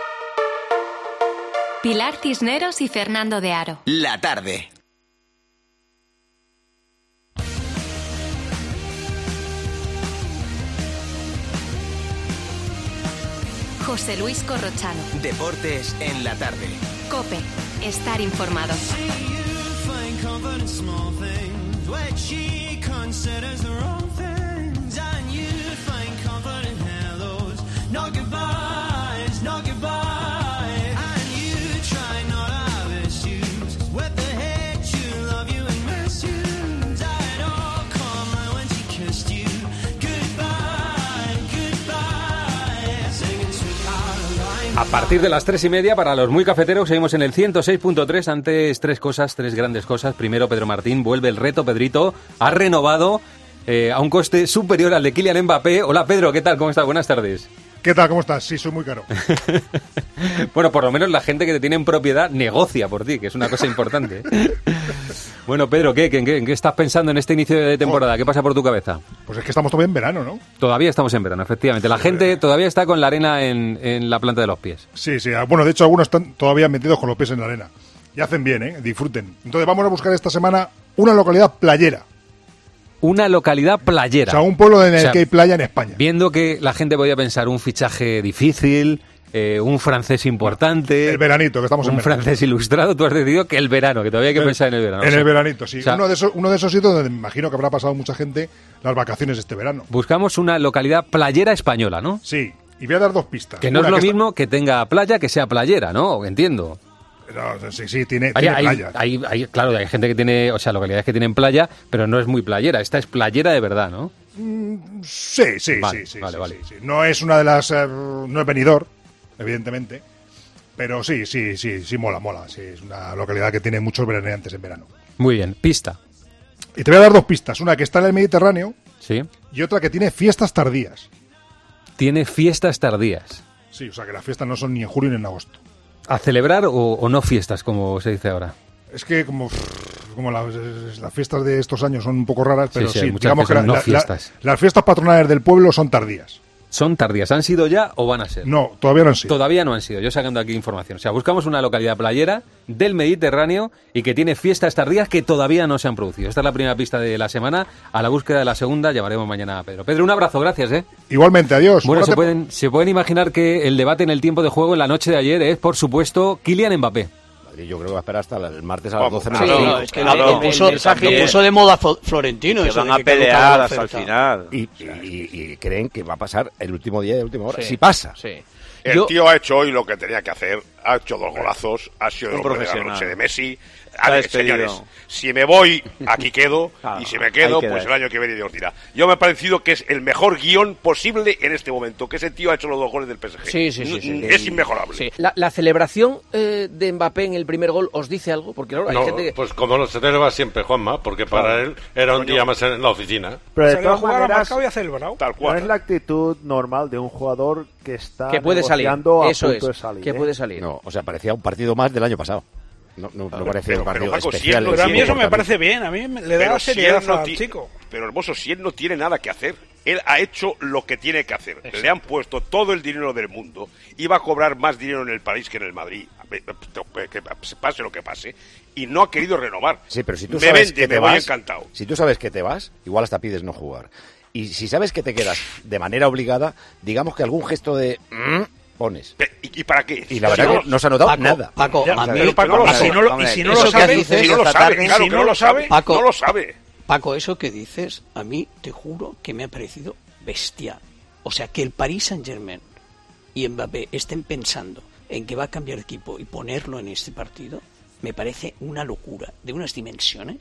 Speaker 2: Pilar Cisneros y Fernando de Aro.
Speaker 1: La tarde.
Speaker 2: José Luis Corrochano.
Speaker 1: Deportes en la tarde.
Speaker 2: COPE. Estar informado.
Speaker 4: A partir de las tres y media, para los muy cafeteros, seguimos en el ciento seis punto tres. Antes, tres cosas, tres grandes cosas. Primero, Pedro Martín, vuelve el reto. Pedrito ha renovado eh, a un coste superior al de Kylian Mbappé. Hola, Pedro, ¿qué tal? ¿Cómo estás? Buenas tardes.
Speaker 5: ¿Qué tal? ¿Cómo estás? Sí, soy muy caro.
Speaker 4: Bueno, por lo menos la gente que te tiene en propiedad negocia por ti, que es una cosa importante. Bueno, Pedro, ¿qué, qué, qué, ¿en qué estás pensando en este inicio de temporada? ¿Qué pasa por tu cabeza?
Speaker 5: Pues es que estamos todavía en verano, ¿no?
Speaker 4: Todavía estamos en verano, efectivamente. La gente todavía está con la arena en, en la planta de los pies.
Speaker 5: Sí, sí. Bueno, de hecho, algunos están todavía metidos con los pies en la arena. Y hacen bien, ¿eh? Disfruten. Entonces vamos a buscar esta semana una localidad playera.
Speaker 4: Una localidad playera.
Speaker 5: O sea, un pueblo en el
Speaker 4: o sea,
Speaker 5: que hay playa en España.
Speaker 4: Viendo que la gente podía pensar un fichaje difícil, eh, un francés importante...
Speaker 5: El veranito, que estamos en
Speaker 4: Un
Speaker 5: verano.
Speaker 4: francés ilustrado, tú has decidido que el verano, que todavía hay que
Speaker 5: el,
Speaker 4: pensar en el verano.
Speaker 5: En
Speaker 4: o sea,
Speaker 5: el veranito, sí.
Speaker 4: O sea,
Speaker 5: uno, de esos, uno de esos sitios donde me imagino que habrá pasado mucha gente las vacaciones este verano.
Speaker 4: Buscamos una localidad playera española, ¿no?
Speaker 5: Sí, y voy a dar dos pistas.
Speaker 4: Que no
Speaker 5: una
Speaker 4: es lo
Speaker 5: que
Speaker 4: mismo está... que tenga playa que sea playera, ¿no? Entiendo.
Speaker 5: No, sí, sí, tiene,
Speaker 4: hay,
Speaker 5: tiene
Speaker 4: hay,
Speaker 5: playa.
Speaker 4: Hay, hay, claro, hay gente que tiene, o sea, localidades que tienen playa, pero no es muy playera. Esta es playera de verdad, ¿no?
Speaker 5: Mm, sí, sí,
Speaker 4: vale,
Speaker 5: sí, sí,
Speaker 4: vale,
Speaker 5: sí,
Speaker 4: vale.
Speaker 5: sí, sí. No es una de las... Eh, no es Benidorm, evidentemente, pero sí, sí, sí, sí mola, mola. Sí, es una localidad que tiene muchos veraneantes en verano.
Speaker 4: Muy bien, pista.
Speaker 5: Y te voy a dar dos pistas. Una que está en el Mediterráneo,
Speaker 4: sí,
Speaker 5: y otra que tiene fiestas tardías.
Speaker 4: Tiene fiestas tardías.
Speaker 5: Sí, o sea que las fiestas no son ni en julio ni en agosto.
Speaker 4: ¿A celebrar o, o no fiestas, como se dice ahora?
Speaker 5: Es que como, como las, las fiestas de estos años son un poco raras, pero
Speaker 4: sí, sí,
Speaker 5: sí,
Speaker 4: muchas
Speaker 5: digamos que
Speaker 4: que son
Speaker 5: la,
Speaker 4: no
Speaker 5: la,
Speaker 4: fiestas.
Speaker 5: La, las fiestas patronales del pueblo son tardías.
Speaker 4: ¿Son tardías? ¿Han sido ya o van a ser?
Speaker 5: No, todavía no han sido.
Speaker 4: Todavía no han sido. Yo sacando aquí información. O sea, buscamos una localidad playera del Mediterráneo y que tiene fiestas tardías que todavía no se han producido. Esta es la primera pista de la semana. A la búsqueda de la segunda llamaremos mañana a Pedro. Pedro, un abrazo. Gracias, ¿eh?
Speaker 5: Igualmente, adiós.
Speaker 4: Bueno, se
Speaker 5: te...
Speaker 4: pueden, se pueden imaginar que el debate en el tiempo de juego en la noche de ayer es, por supuesto, Kylian Mbappé.
Speaker 11: Yo creo que va a esperar hasta el martes a las doce.
Speaker 16: Sí, no, es que claro, lo, puso, el, el, lo puso de moda Florentino.
Speaker 11: Que
Speaker 16: eso
Speaker 11: van
Speaker 16: de
Speaker 11: a
Speaker 16: que
Speaker 11: pelear hasta el final. Y, y, y creen que va a pasar el último día de última hora. Sí, si pasa.
Speaker 16: Sí.
Speaker 17: El
Speaker 16: Yo,
Speaker 17: tío ha hecho hoy lo que tenía que hacer. Ha hecho dos golazos. Ha sido el hombre de la noche de Messi. A ver, señores, si me voy, aquí quedo, ah, y si me quedo, pues el año que viene Dios dirá. Yo me ha parecido que es el mejor guión posible en este momento, que ese tío ha hecho los dos goles del P S G.
Speaker 16: Sí, sí, sí. sí
Speaker 17: es
Speaker 16: sí.
Speaker 17: inmejorable.
Speaker 16: Sí. La, la celebración eh, de Mbappé en el primer gol, ¿os dice algo? Porque claro, hay
Speaker 18: no,
Speaker 16: gente que...
Speaker 18: pues como lo celebra siempre Juanma, porque para claro. él era un Coño. día más en la oficina.
Speaker 19: Pero de todas
Speaker 17: jugar
Speaker 19: maneras,
Speaker 17: y ha celebrado. Tal cual.
Speaker 19: No es la actitud normal de un jugador que está
Speaker 16: que puede salir.
Speaker 19: A
Speaker 16: Eso
Speaker 19: punto
Speaker 16: es,
Speaker 19: de salir,
Speaker 16: que
Speaker 19: ¿eh?
Speaker 16: puede salir.
Speaker 11: No, o sea, parecía un partido más del año pasado. No, no, no parecía un partido
Speaker 17: pero,
Speaker 18: especial.
Speaker 17: Si
Speaker 18: pero
Speaker 17: a
Speaker 18: mí eso me parece bien, a mí le da seriedad si no al chico.
Speaker 17: Pero hermoso, si él no tiene nada que hacer, él ha hecho lo que tiene que hacer. Exacto. Le han puesto todo el dinero del mundo, iba a cobrar más dinero en el París que en el Madrid, que pase lo que pase, y no ha querido renovar.
Speaker 11: Sí, pero si tú
Speaker 17: me
Speaker 11: sabes
Speaker 17: vende,
Speaker 11: que te
Speaker 17: me
Speaker 11: vas,
Speaker 17: voy encantado.
Speaker 11: Si tú sabes que te vas, igual hasta pides no jugar. Y si sabes que te quedas de manera obligada, digamos que algún gesto de... pones.
Speaker 17: ¿Y, ¿Y para qué?
Speaker 11: Y la verdad
Speaker 17: no,
Speaker 11: que no se ha notado
Speaker 16: Paco,
Speaker 11: nada.
Speaker 16: Paco,
Speaker 17: ya,
Speaker 16: a mí,
Speaker 17: pero Paco,
Speaker 16: Paco,
Speaker 17: y si no lo, y si no lo sabe, dices, si no lo sabe, claro, si no lo sabe,
Speaker 16: Paco,
Speaker 17: no lo sabe.
Speaker 16: Paco, eso que dices, a mí te juro que me ha parecido bestial. O sea, que el Paris Saint-Germain y Mbappé estén pensando en que va a cambiar de equipo y ponerlo en este partido, me parece una locura, de unas dimensiones.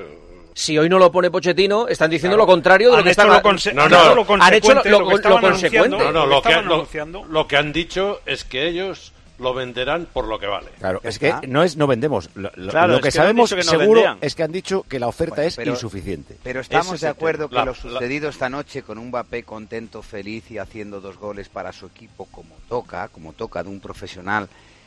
Speaker 16: Si hoy no lo pone Pochettino, están diciendo claro. lo contrario de lo que están
Speaker 18: lo conse- no, no, lo
Speaker 16: han hecho lo, lo,
Speaker 18: lo,
Speaker 16: lo consecuente.
Speaker 18: No, no, lo, que, lo, lo que han dicho es que ellos lo venderán por lo que vale.
Speaker 11: Claro, es que no es no vendemos. Lo, lo,
Speaker 18: claro,
Speaker 11: lo que,
Speaker 18: que
Speaker 11: sabemos
Speaker 18: que no
Speaker 11: seguro
Speaker 18: vendrían.
Speaker 11: es que han dicho que la oferta bueno, es
Speaker 20: pero,
Speaker 11: insuficiente.
Speaker 20: Pero estamos de acuerdo que
Speaker 18: la,
Speaker 20: lo sucedido
Speaker 18: la...
Speaker 20: esta noche con un Mbappé contento, feliz y haciendo dos goles para su equipo como toca, como toca de un profesional,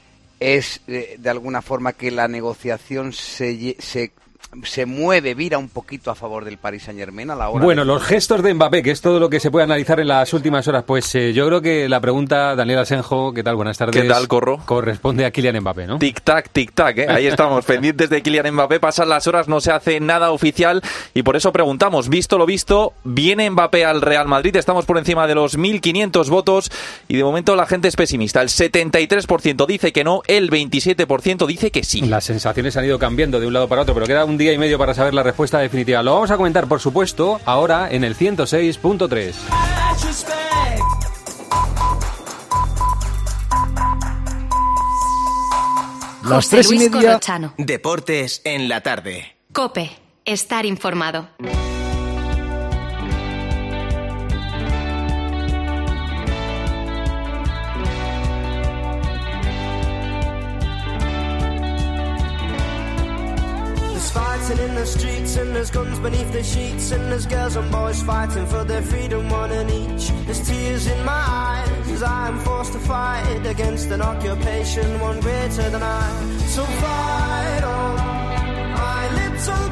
Speaker 20: es eh, de alguna forma que la negociación se, se se mueve, vira un poquito a favor del Paris Saint-Germain a la hora
Speaker 4: Bueno,
Speaker 20: de...
Speaker 4: los gestos de Mbappé, que es todo lo que se puede analizar en las últimas horas, pues eh, yo creo que la pregunta, Daniel Asenjo, ¿qué tal? Buenas tardes.
Speaker 14: ¿Qué tal, Corro?
Speaker 4: Corresponde a Kylian Mbappé, ¿no?
Speaker 14: Tic-tac, tic-tac, ¿eh? Ahí estamos, pendientes de Kylian Mbappé, pasan las horas, no se hace nada oficial y por eso preguntamos, visto lo visto, ¿viene Mbappé al Real Madrid? Estamos por encima de los mil quinientos votos y de momento la gente es pesimista. El setenta y tres por ciento dice que no, el veintisiete por ciento dice que sí.
Speaker 4: Las sensaciones han ido cambiando de un lado para otro, pero queda un día y medio para saber la respuesta definitiva. Lo vamos a comentar, por supuesto, ahora en el ciento seis punto tres.
Speaker 2: Las tres y media. Corrochano.
Speaker 1: Deportes en la tarde.
Speaker 2: COPE. Estar informado.
Speaker 7: in the streets, and there's guns beneath the sheets, and there's girls and boys fighting for their freedom, one and each. There's tears in my eyes as I am forced to fight against an occupation, one greater than I. So fight on, my little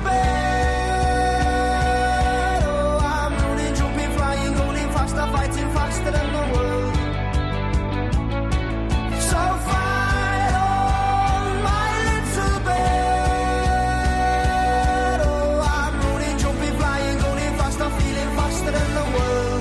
Speaker 7: bird. Oh, I'm running, jumping, flying, going faster, fighting faster than the world. So fight on, my little bird. Oh, I'm running, jumping, flying, going faster, feeling faster than the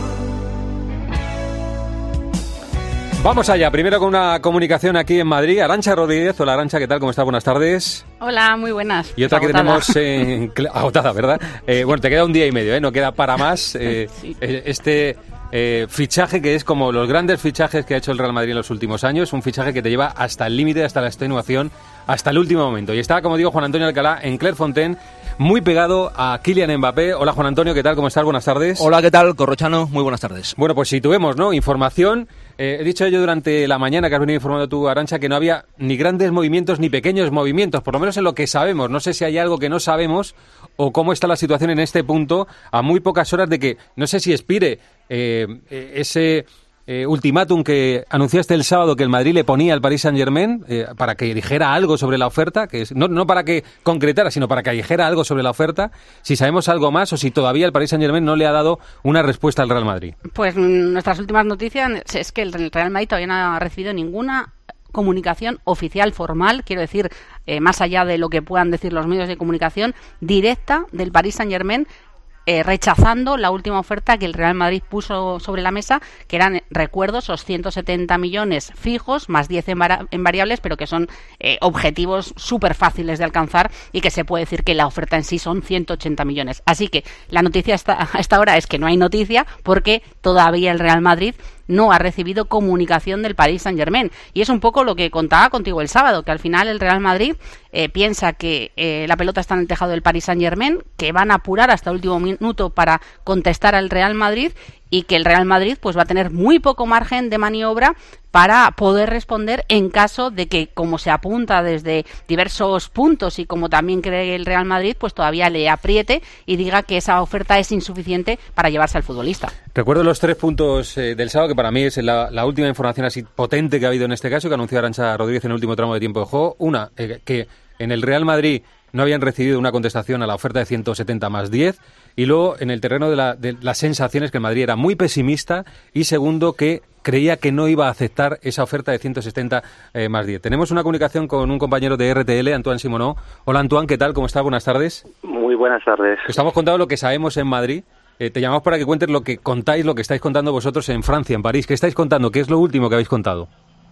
Speaker 7: world.
Speaker 4: Vamos allá, primero con una comunicación aquí en Madrid. Arantxa Rodríguez. Hola Arantxa, ¿qué tal? ¿Cómo estás? Buenas tardes.
Speaker 21: Hola, muy buenas.
Speaker 4: Y otra que
Speaker 21: Agotada.
Speaker 4: tenemos en... agotada, ¿verdad? Eh, bueno, te queda un día y medio, ¿eh? No queda para más. Eh,
Speaker 21: Sí.
Speaker 4: eh, Este eh, fichaje que es como los grandes fichajes que ha hecho el Real Madrid en los últimos años, un fichaje que te lleva hasta el límite, hasta la extenuación, hasta el último momento. Y está, como digo, Juan Antonio Alcalá en Clairefontaine, muy pegado a Kylian Mbappé. Hola Juan Antonio, ¿qué tal? ¿Cómo estás? Buenas tardes.
Speaker 22: Hola, ¿qué tal? Corrochano, muy buenas tardes.
Speaker 4: Bueno, pues situemos, ¿no? Información. Eh, he dicho yo durante la mañana que has venido informando tú, Arantxa, que no había ni grandes movimientos ni pequeños movimientos, por lo menos en lo que sabemos. No sé si hay algo que no sabemos o cómo está la situación en este punto, a muy pocas horas de que, no sé si expire eh, eh, ese eh, ultimátum que anunciaste el sábado que el Madrid le ponía al Paris Saint-Germain eh, para que dijera algo sobre la oferta, que es, no, no para que concretara, sino para que dijera algo sobre la oferta, si sabemos algo más o si todavía el Paris Saint-Germain no le ha dado una respuesta al Real Madrid.
Speaker 21: Pues mm, nuestras últimas noticias es que el Real Madrid todavía no ha recibido ninguna comunicación oficial formal, quiero decir, eh, más allá de lo que puedan decir los medios de comunicación, directa del Paris Saint-Germain, eh, rechazando la última oferta que el Real Madrid puso sobre la mesa, que eran, recuerdo, esos ciento setenta millones fijos, más diez en, vara- en variables, pero que son eh, objetivos súper fáciles de alcanzar y que se puede decir que la oferta en sí son ciento ochenta millones. Así que la noticia hasta, a esta hora es que no hay noticia porque todavía el Real Madrid no ha recibido comunicación del Paris Saint-Germain. Y es un poco lo que contaba contigo el sábado, que al final el Real Madrid eh, piensa que eh, la pelota está en el tejado del Paris Saint-Germain, que van a apurar hasta el último minuto para contestar al Real Madrid y que el Real Madrid pues va a tener muy poco margen de maniobra para poder responder en caso de que, como se apunta desde diversos puntos y como también cree el Real Madrid, pues todavía le apriete y diga que esa oferta es insuficiente para llevarse al futbolista.
Speaker 4: Recuerdo los tres puntos eh, del sábado, que para mí es la, la última información así potente que ha habido en este caso, que anunció Arantxa Rodríguez en el último tramo de tiempo de juego. Una, eh, que en el Real Madrid no habían recibido una contestación a la oferta de ciento setenta más diez, y luego en el terreno de, la, de las sensaciones que el Madrid era muy pesimista, y segundo, que creía que no iba a aceptar esa oferta de ciento setenta eh, más diez. Tenemos una comunicación con un compañero de R T L, Antoine Simonó. Hola Antoine, ¿qué tal? ¿Cómo estás? Buenas tardes.
Speaker 23: Muy buenas tardes.
Speaker 4: Estamos contando lo que sabemos en Madrid. Eh, te llamamos para que cuentes lo que contáis, lo que estáis contando vosotros en Francia, en París. ¿Qué estáis contando? ¿Qué es lo último que habéis contado?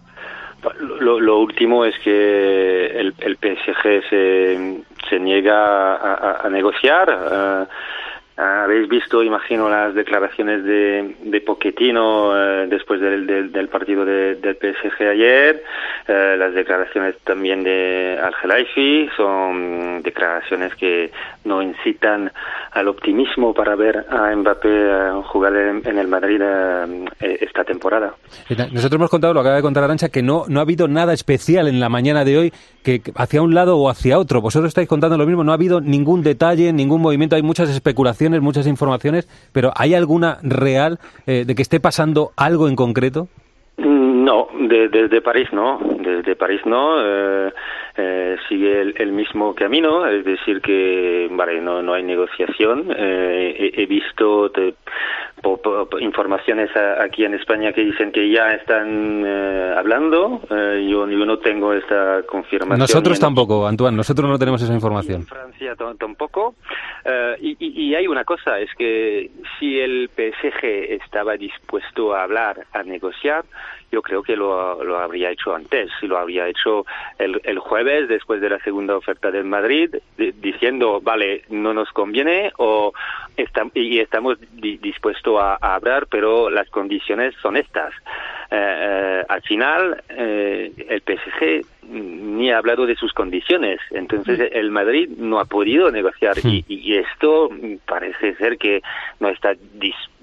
Speaker 23: Lo, lo último es que el, el P S G se, se niega a, a, a negociar. Uh, Habéis visto, imagino, las declaraciones de, de Pochettino eh, después del, del, del partido de, del P S G ayer. Eh, las declaraciones también de Al-Khelaifi son declaraciones que no incitan al optimismo para ver a Mbappé eh, jugar en, en el Madrid eh, esta temporada.
Speaker 4: Nosotros hemos contado, lo acaba de contar Arantxa, que no, no ha habido nada especial en la mañana de hoy que hacia un lado o hacia otro. Vosotros estáis contando lo mismo, no ha habido ningún detalle, ningún movimiento, hay muchas especulaciones, muchas informaciones, pero ¿hay alguna real eh, de que esté pasando algo en concreto?
Speaker 23: No, desde de, de París no, desde de París no, eh, eh, sigue el, el mismo camino, es decir que vale, no, no hay negociación. Eh, he, he visto te, po, po, informaciones a, aquí en España que dicen que ya están eh, hablando, eh, yo, yo no tengo esta confirmación.
Speaker 4: Nosotros tampoco, Antoine, nosotros no tenemos esa información.
Speaker 23: En Francia t- tampoco, eh, y, y, y hay una cosa, es que si el P S G estaba dispuesto a hablar, a negociar, yo creo que lo, lo habría hecho antes, si lo habría hecho el, el jueves después de la segunda oferta del Madrid, de, diciendo, vale, no nos conviene o está, y estamos di, dispuestos a, a hablar, pero las condiciones son estas. Eh, eh, al final, eh, el P S G ni ha hablado de sus condiciones, entonces el Madrid no ha podido negociar y, y esto parece ser que no está dispuesto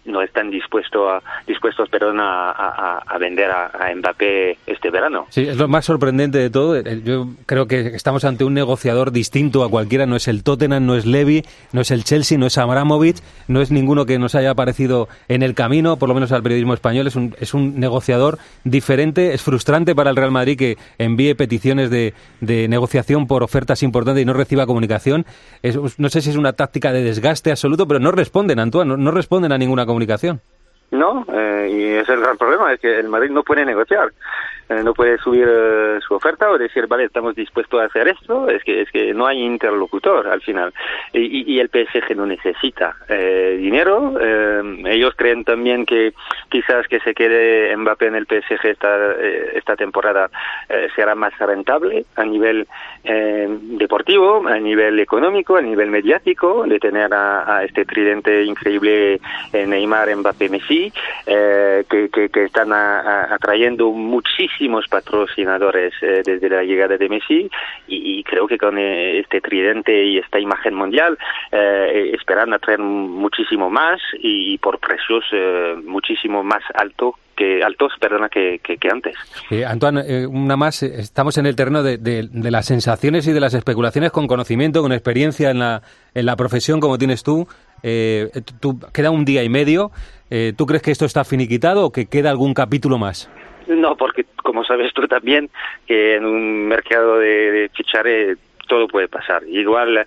Speaker 23: no están dispuestos a, dispuestos perdón, a, a, a vender a, a Mbappé este verano.
Speaker 4: Sí, es lo más sorprendente de todo. Yo creo que estamos ante un negociador distinto a cualquiera. No es el Tottenham, no es Levy, no es el Chelsea, no es Abramovich, no es ninguno que nos haya aparecido en el camino, por lo menos al periodismo español. Es un, es un negociador diferente. Es frustrante para el Real Madrid que envíe peticiones de, de negociación por ofertas importantes y no reciba comunicación. Es, no sé si es una táctica de desgaste absoluto, pero no responden, Antoine, no, no responden a ninguna comunicación.
Speaker 23: No, eh, y ese es el gran problema, es que el Madrid no puede negociar, eh, no puede subir eh, su oferta o decir, vale, estamos dispuestos a hacer esto, es que es que no hay interlocutor al final, y, y, y el P S G no necesita eh, dinero, eh, ellos creen también que quizás que se quede Mbappé en el P S G esta, eh, esta temporada eh, será más rentable a nivel eh, deportivo, a nivel económico, a nivel mediático, de tener a, a este tridente increíble eh, Neymar, Mbappé, Messi, Eh, que, que, que están a, a, atrayendo muchísimos patrocinadores eh, desde la llegada de Messi y, y creo que con eh, este tridente y esta imagen mundial eh, esperan atraer muchísimo más y, y por precios eh, muchísimo más altos que altos, perdona, que, que, que antes.
Speaker 4: Eh, Antoine, eh, una más, eh, estamos en el terreno de, de, de las sensaciones y de las especulaciones con conocimiento, con experiencia en la, en la profesión como tienes tú. Eh, tú queda un día y medio. Eh, ¿Tú crees que esto está finiquitado o que queda algún capítulo más?
Speaker 23: No, porque como sabes tú también, que en un mercado de, de fichaje todo puede pasar. Igual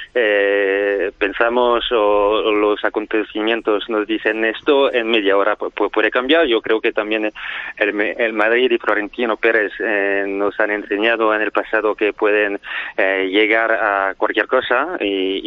Speaker 23: eh, pensamos o, o los acontecimientos nos dicen esto, en media hora pu- puede cambiar. Yo creo que también el, el Madrid y Florentino Pérez eh, nos han enseñado en el pasado que pueden eh, llegar a cualquier cosa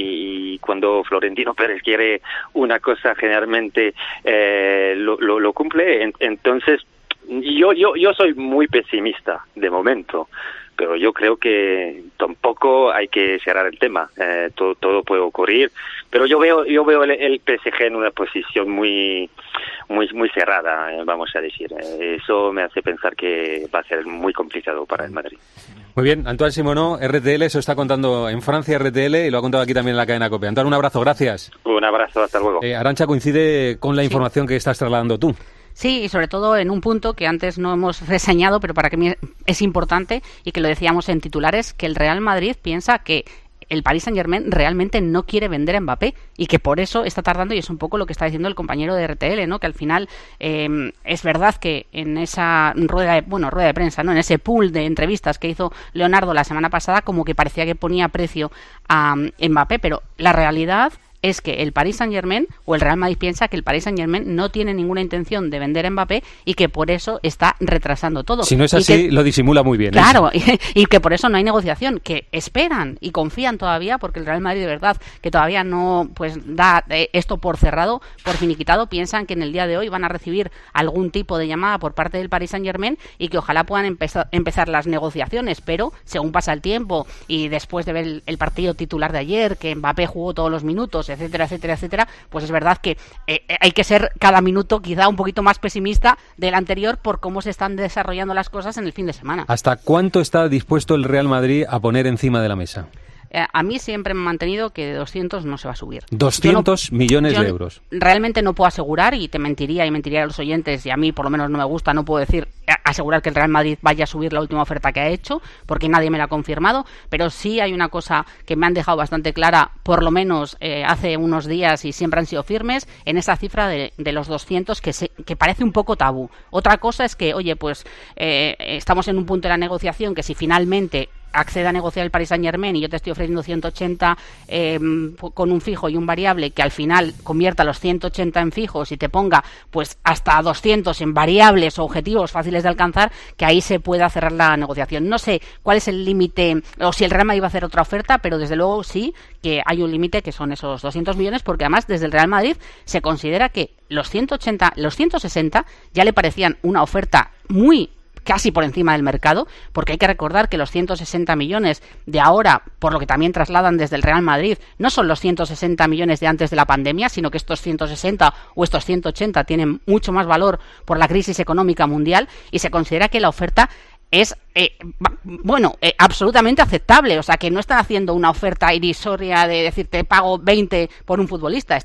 Speaker 23: y, y cuando Florentino Pérez quiere una cosa generalmente eh, lo, lo, lo cumple. En, entonces yo, yo, yo soy muy pesimista de momento, pero yo creo que tampoco hay que cerrar el tema. Eh, todo, todo puede ocurrir, pero yo veo yo veo el, el P S G en una posición muy muy muy cerrada, eh, vamos a decir. Eh, eso me hace pensar que va a ser muy complicado para el Madrid.
Speaker 4: Muy bien, Antoine Simonó, R T L, eso está contando en Francia R T L y lo ha contado aquí también en la cadena COPE. Antoine, un abrazo, gracias.
Speaker 23: Un abrazo, hasta luego.
Speaker 4: Eh, Arantxa, coincide con la información sí. que estás trasladando tú.
Speaker 21: Sí, y sobre todo en un punto que antes no hemos reseñado, pero para mí es importante y que lo decíamos en titulares, que el Real Madrid piensa que el Paris Saint-Germain realmente no quiere vender a Mbappé y que por eso está tardando, y es un poco lo que está diciendo el compañero de R T L, ¿no? Que al final eh, es verdad que en esa rueda de, bueno, rueda de prensa, ¿no? En ese pool de entrevistas que hizo Leonardo la semana pasada, como que parecía que ponía precio a um, Mbappé, pero la realidad es que el Paris Saint-Germain o el Real Madrid piensa que el Paris Saint-Germain no tiene ninguna intención de vender a Mbappé y que por eso está retrasando todo.
Speaker 4: Si no es así, que, lo disimula muy bien.
Speaker 21: Claro, y, y que por eso no hay negociación, que esperan y confían todavía, porque el Real Madrid de verdad que todavía no pues da eh, esto por cerrado, por finiquitado, piensan que en el día de hoy van a recibir algún tipo de llamada por parte del Paris Saint-Germain y que ojalá puedan empezar, empezar las negociaciones, pero según pasa el tiempo y después de ver el, el partido titular de ayer, que Mbappé jugó todos los minutos, etcétera, etcétera, etcétera, pues es verdad que eh, hay que ser cada minuto quizá un poquito más pesimista del anterior por cómo se están desarrollando las cosas en el fin de semana.
Speaker 4: ¿Hasta cuánto está dispuesto el Real Madrid a poner encima de la mesa?
Speaker 21: Eh, a mí siempre me han mantenido que de doscientos no se va a subir.
Speaker 4: doscientos
Speaker 21: no,
Speaker 4: millones de euros.
Speaker 21: Realmente no puedo asegurar, y te mentiría y mentiría a los oyentes, y a mí por lo menos no me gusta, no puedo decir asegurar que el Real Madrid vaya a subir la última oferta que ha hecho, porque nadie me la ha confirmado, pero sí hay una cosa que me han dejado bastante clara, por lo menos eh, hace unos días, y siempre han sido firmes, en esa cifra de, de los doscientos, que, se, que parece un poco tabú. Otra cosa es que, oye, pues eh, estamos en un punto de la negociación que si finalmente accede a negociar el Paris Saint-Germain y yo te estoy ofreciendo ciento ochenta eh, con un fijo y un variable, que al final convierta los ciento ochenta en fijos y te ponga pues hasta doscientos en variables o objetivos fáciles de alcanzar, que ahí se pueda cerrar la negociación. No sé cuál es el límite o si el Real Madrid va a hacer otra oferta, pero desde luego sí que hay un límite, que son esos doscientos millones, porque además desde el Real Madrid se considera que los ciento ochenta, los ciento sesenta ya le parecían una oferta muy casi por encima del mercado, porque hay que recordar que los ciento sesenta millones de ahora, por lo que también trasladan desde el Real Madrid, no son los ciento sesenta millones de antes de la pandemia, sino que estos ciento sesenta o estos ciento ochenta tienen mucho más valor por la crisis económica mundial, y se considera que la oferta es, eh, bueno, eh, absolutamente aceptable. O sea, que no están haciendo una oferta irrisoria de decir te pago veinte por un futbolista, estás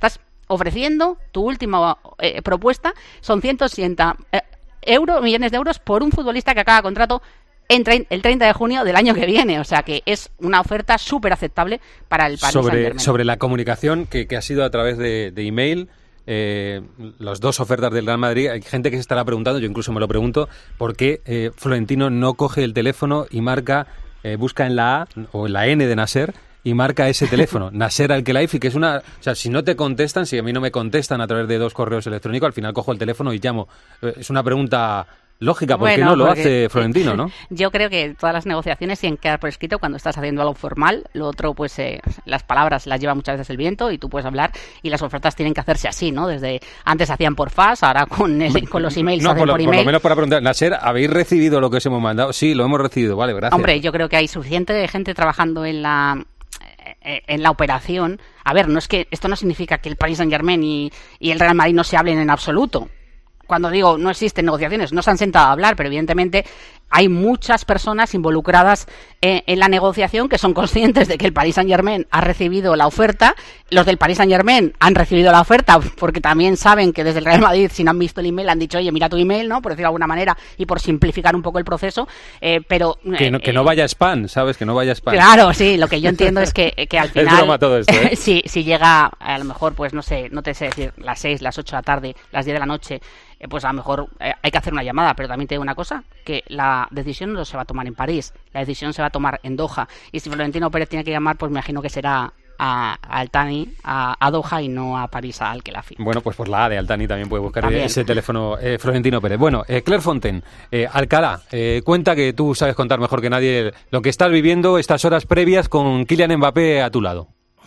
Speaker 21: ofreciendo tu última eh, propuesta, son ciento sesenta eh, euro, millones de euros por un futbolista que acaba contrato en tre- el treinta de junio del año que viene. O sea que es una oferta súper aceptable para el Paris
Speaker 4: sobre,
Speaker 21: Saint-Germain.
Speaker 4: Sobre la comunicación que, que ha sido a través de, de email, eh, las dos ofertas del Real Madrid, hay gente que se estará preguntando, yo incluso me lo pregunto, por qué eh, Florentino no coge el teléfono y marca, eh, busca en la A o en la N de Nasser y marca ese teléfono, Nasser Al-Khelaifi, que es una... O sea, si no te contestan, si a mí no me contestan a través de dos correos electrónicos, al final cojo el teléfono y llamo. Eh, es una pregunta lógica, ¿por qué
Speaker 21: Bueno,
Speaker 4: no lo
Speaker 21: porque,
Speaker 4: hace Florentino, no?
Speaker 21: Yo creo que todas las negociaciones tienen que quedar por escrito cuando estás haciendo algo formal. Lo otro, pues eh, las palabras las lleva muchas veces el viento y tú puedes hablar, y las ofertas tienen que hacerse así, ¿no? Desde antes hacían por fax, ahora con, el, con los emails
Speaker 4: No,
Speaker 21: hacen
Speaker 4: por, lo,
Speaker 21: por
Speaker 4: por
Speaker 21: email.
Speaker 4: lo menos para preguntar, Nasser, ¿habéis recibido lo que os hemos mandado? Sí, lo hemos recibido, vale, gracias.
Speaker 21: Hombre, yo creo que hay suficiente gente trabajando en la en la operación. A ver, no es que esto no significa que el Paris Saint-Germain y, y el Real Madrid no se hablen en absoluto. Cuando digo no existen negociaciones, no se han sentado a hablar, pero evidentemente hay muchas personas involucradas en, en la negociación que son conscientes de que el Paris Saint-Germain ha recibido la oferta. Los del Paris Saint-Germain han recibido la oferta porque también saben que desde el Real Madrid, si no han visto el email, han dicho, oye, mira tu email, ¿no? Por decirlo de alguna manera y por simplificar un poco el proceso, eh, pero...
Speaker 4: Que no, que no vaya spam, ¿sabes? Que no vaya spam.
Speaker 21: Claro, sí, lo que yo entiendo es que, que al final...
Speaker 4: Es broma todo esto, ¿eh?
Speaker 21: si, si llega, a lo mejor, pues no sé, no te sé decir, las seis, las ocho de la tarde, las diez de la noche, eh, pues a lo mejor eh, hay que hacer una llamada, pero también te digo una cosa, que la decisión no se va a tomar en París, la decisión se va a tomar en Doha, y si Florentino Pérez tiene que llamar, pues me imagino que será a, a Altani, a, a Doha y no a París, a Al-Khelaifi.
Speaker 4: Bueno, pues por la A de Altani también puede buscar
Speaker 21: También.
Speaker 4: ese teléfono eh, Florentino Pérez. Bueno, eh, Claire Fontaine, eh, Alcalá, eh, cuenta que tú sabes contar mejor que nadie lo que estás viviendo estas horas previas con Kylian Mbappé a tu lado.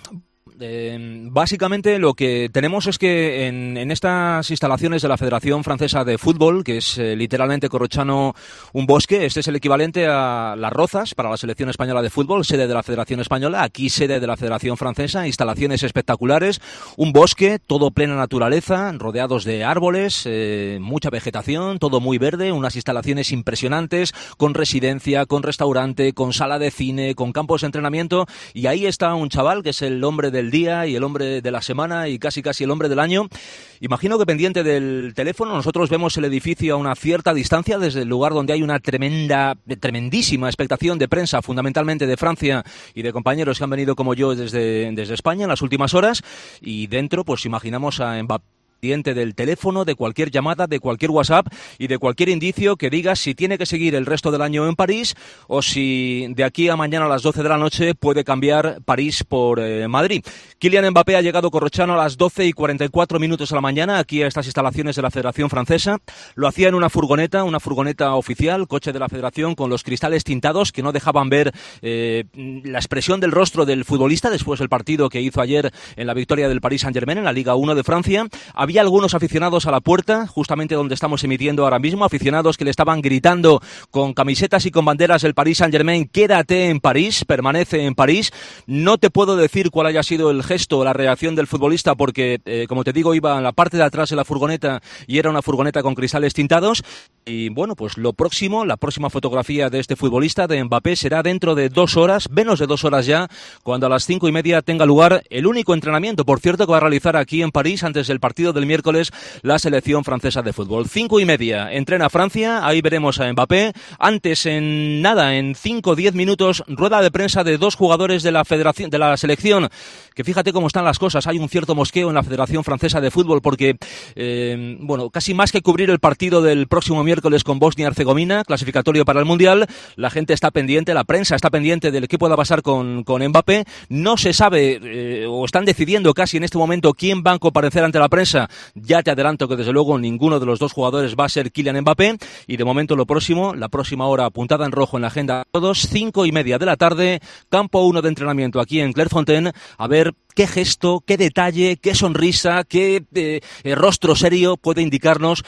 Speaker 22: Eh, básicamente lo que tenemos es que en, en estas instalaciones de la Federación Francesa de Fútbol, que es eh, literalmente, Corrochano, un bosque, este es el equivalente a Las Rozas para la selección española de fútbol, sede de la Federación Española, aquí sede de la Federación Francesa, instalaciones espectaculares, un bosque, todo plena naturaleza, rodeados de árboles, eh, mucha vegetación, todo muy verde, unas instalaciones impresionantes, con residencia, con restaurante, con sala de cine, con campos de entrenamiento, y ahí está un chaval que es el hombre del día y el hombre de la semana y casi casi el hombre del año. Imagino que pendiente del teléfono nosotros vemos el edificio a una cierta distancia desde el lugar donde hay una tremenda, tremendísima expectación de prensa, fundamentalmente de Francia y de compañeros que han venido como yo desde, desde España en las últimas horas, y dentro pues imaginamos a Mbappé del teléfono, de cualquier llamada, de cualquier WhatsApp y de cualquier indicio que diga si tiene que seguir el resto del año en París o si de aquí a mañana a las doce de la noche puede cambiar París por eh, Madrid. Kylian Mbappé ha llegado, Corrochano, a las doce y cuarenta y cuatro minutos de la mañana aquí a estas instalaciones de la Federación Francesa. Lo hacía en una furgoneta, una furgoneta oficial, coche de la Federación con los cristales tintados que no dejaban ver eh, la expresión del rostro del futbolista después del partido que hizo ayer en la victoria del Paris Saint-Germain en la Liga uno de Francia. Había algunos aficionados a la puerta, justamente donde estamos emitiendo ahora mismo, aficionados que le estaban gritando con camisetas y con banderas del Paris Saint-Germain, quédate en París, permanece en París. No te puedo decir cuál haya sido el gesto o la reacción del futbolista porque, eh, como te digo, iba en la parte de atrás de la furgoneta y era una furgoneta con cristales tintados. Y bueno, pues lo próximo, la próxima fotografía de este futbolista, de Mbappé, será dentro de dos horas, menos de dos horas ya, cuando a las cinco y media tenga lugar el único entrenamiento, por cierto, que va a realizar aquí en París antes del partido del miércoles la selección francesa de fútbol. Cinco y media entrena Francia, ahí veremos a Mbappé. Antes, en nada, en cinco o diez minutos, rueda de prensa de dos jugadores de la federación, de la selección, que fíjate cómo están las cosas. Hay un cierto mosqueo en la Federación Francesa de Fútbol porque, eh, bueno, casi más que cubrir el partido del próximo miércoles con Bosnia-Herzegovina, clasificatorio para el Mundial, la gente está pendiente, la prensa está pendiente de qué pueda pasar con, con Mbappé. No se sabe, eh, o están decidiendo casi en este momento quién va a comparecer ante la prensa. Ya te adelanto que desde luego ninguno de los dos jugadores va a ser Kylian Mbappé, y de momento lo próximo, la próxima hora apuntada en rojo en la agenda, todos, cinco y media de la tarde, campo uno de entrenamiento aquí en Clairefontaine, a ver qué gesto, qué detalle, qué sonrisa, qué eh, eh, rostro serio puede indicarnos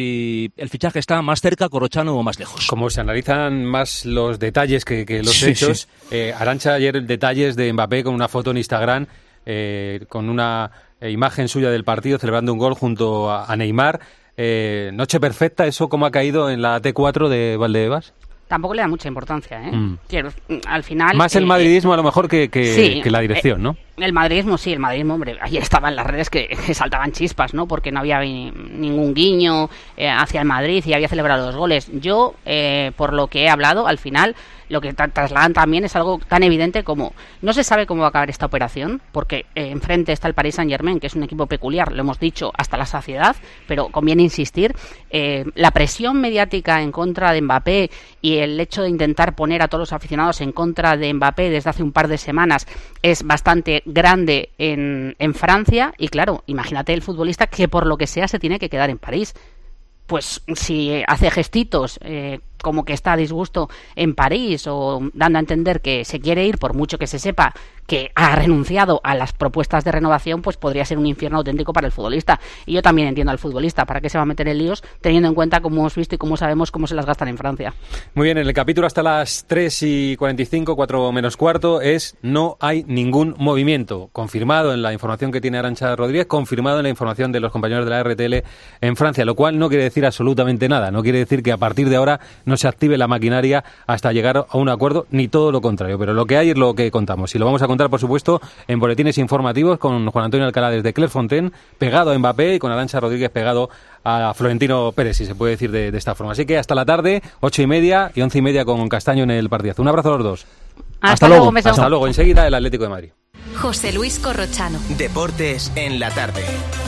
Speaker 22: si el fichaje está más cerca, Corrochano, o más lejos.
Speaker 4: Como se analizan más los detalles que, que los
Speaker 22: Sí,
Speaker 4: hechos,
Speaker 22: sí.
Speaker 4: Eh, Arantxa ayer detalles de Mbappé con una foto en Instagram, eh, con una eh, imagen suya del partido celebrando un gol junto a, a Neymar. Eh, noche perfecta, ¿eso cómo ha caído en la T cuatro de Valdebebas?
Speaker 21: tampoco le da mucha importancia, ¿eh?
Speaker 4: Mm.
Speaker 21: Quiero, al final...
Speaker 4: Más el
Speaker 21: eh,
Speaker 4: madridismo a lo mejor que, que,
Speaker 21: sí,
Speaker 4: que la dirección, ¿no?
Speaker 21: El madridismo, sí, el madridismo, hombre, ayer estaban las redes que, que saltaban chispas, ¿no? Porque no había ni, ningún guiño eh, hacia el Madrid y había celebrado los goles. Yo, eh, por lo que he hablado, al final, lo que tra trasladan también es algo tan evidente como no se sabe cómo va a acabar esta operación, porque eh, enfrente está el Paris Saint-Germain, que es un equipo peculiar, lo hemos dicho hasta la saciedad, pero conviene insistir, eh, la presión mediática en contra de Mbappé y el hecho de intentar poner a todos los aficionados en contra de Mbappé desde hace un par de semanas es bastante grande en, en Francia, y claro, imagínate el futbolista que por lo que sea se tiene que quedar en París. Pues si hace gestitos eh, como que está a disgusto en París o dando a entender que se quiere ir, por mucho que se sepa que ha renunciado a las propuestas de renovación, pues podría ser un infierno auténtico para el futbolista. Y yo también entiendo al futbolista, ¿para qué se va a meter en líos teniendo en cuenta cómo hemos visto y cómo sabemos cómo se las gastan en Francia?
Speaker 4: Muy bien, en el capítulo hasta las tres y cuarenta y cinco, cuatro menos cuarto, es no hay ningún movimiento. Confirmado en la información que tiene Arantxa Rodríguez, confirmado en la información de los compañeros de la R T L en Francia, lo cual no quiere decir absolutamente nada. No quiere decir que a partir de ahora no se active la maquinaria hasta llegar a un acuerdo, ni todo lo contrario. Pero lo que hay es lo que contamos. Y lo vamos a contar, por supuesto, en boletines informativos con Juan Antonio Alcalá desde Clairefontaine, pegado a Mbappé, y con Arantxa Rodríguez pegado a Florentino Pérez, si se puede decir de, de esta forma. Así que hasta la tarde, ocho y media y once y media con Castaño en el partidazo. Un abrazo a los dos.
Speaker 21: Hasta, hasta luego.
Speaker 4: Hasta luego. luego. Enseguida el Atlético de Madrid.
Speaker 2: José Luis Corrochano.
Speaker 1: Deportes en la tarde.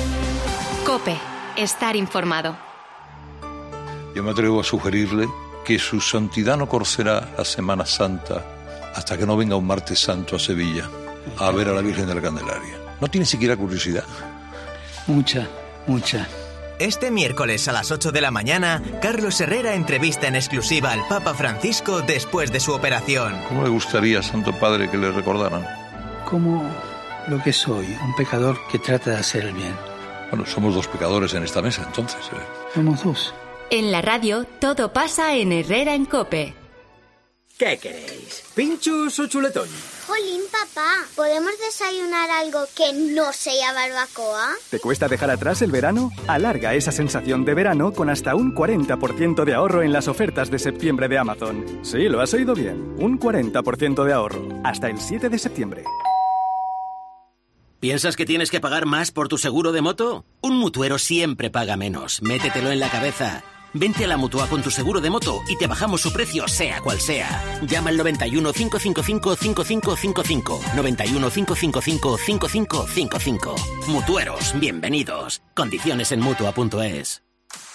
Speaker 2: COPE. Estar informado.
Speaker 3: Yo me atrevo a sugerirle que su santidad no conocerá la Semana Santa hasta que no venga un martes santo a Sevilla a ver a la Virgen de la Candelaria. ¿No tiene siquiera curiosidad?
Speaker 6: Mucha, mucha.
Speaker 1: Este miércoles a las ocho de la mañana, Carlos Herrera entrevista en exclusiva al Papa Francisco después de su operación.
Speaker 3: ¿Cómo le gustaría, Santo Padre, que le recordaran?
Speaker 6: Como lo que soy, un pecador que trata de hacer el bien.
Speaker 3: Bueno, somos dos pecadores en esta mesa, entonces. ¿eh?
Speaker 6: Somos dos.
Speaker 2: En la radio, todo pasa en Herrera en COPE.
Speaker 8: ¿Qué queréis? ¿Pinchos o chuletón?
Speaker 24: Jolín, papá, ¿podemos desayunar algo que no sea barbacoa?
Speaker 25: ¿Te cuesta dejar atrás el verano? Alarga esa sensación de verano con hasta un cuarenta por ciento de ahorro en las ofertas de septiembre de Amazon. Sí, lo has oído bien. Un cuarenta por ciento de ahorro. Hasta el siete de septiembre.
Speaker 8: ¿Piensas que tienes que pagar más por tu seguro de moto? Un mutuero siempre paga menos. Métetelo en la cabeza. Vente a la Mutua con tu seguro de moto y te bajamos su precio sea cual sea. Llama al noventa y uno, cinco cinco cinco, cinco cinco cinco cinco. noventa y uno, cinco cinco cinco, cinco cinco cinco cinco. Mutueros, bienvenidos. Condiciones en Mutua punto es.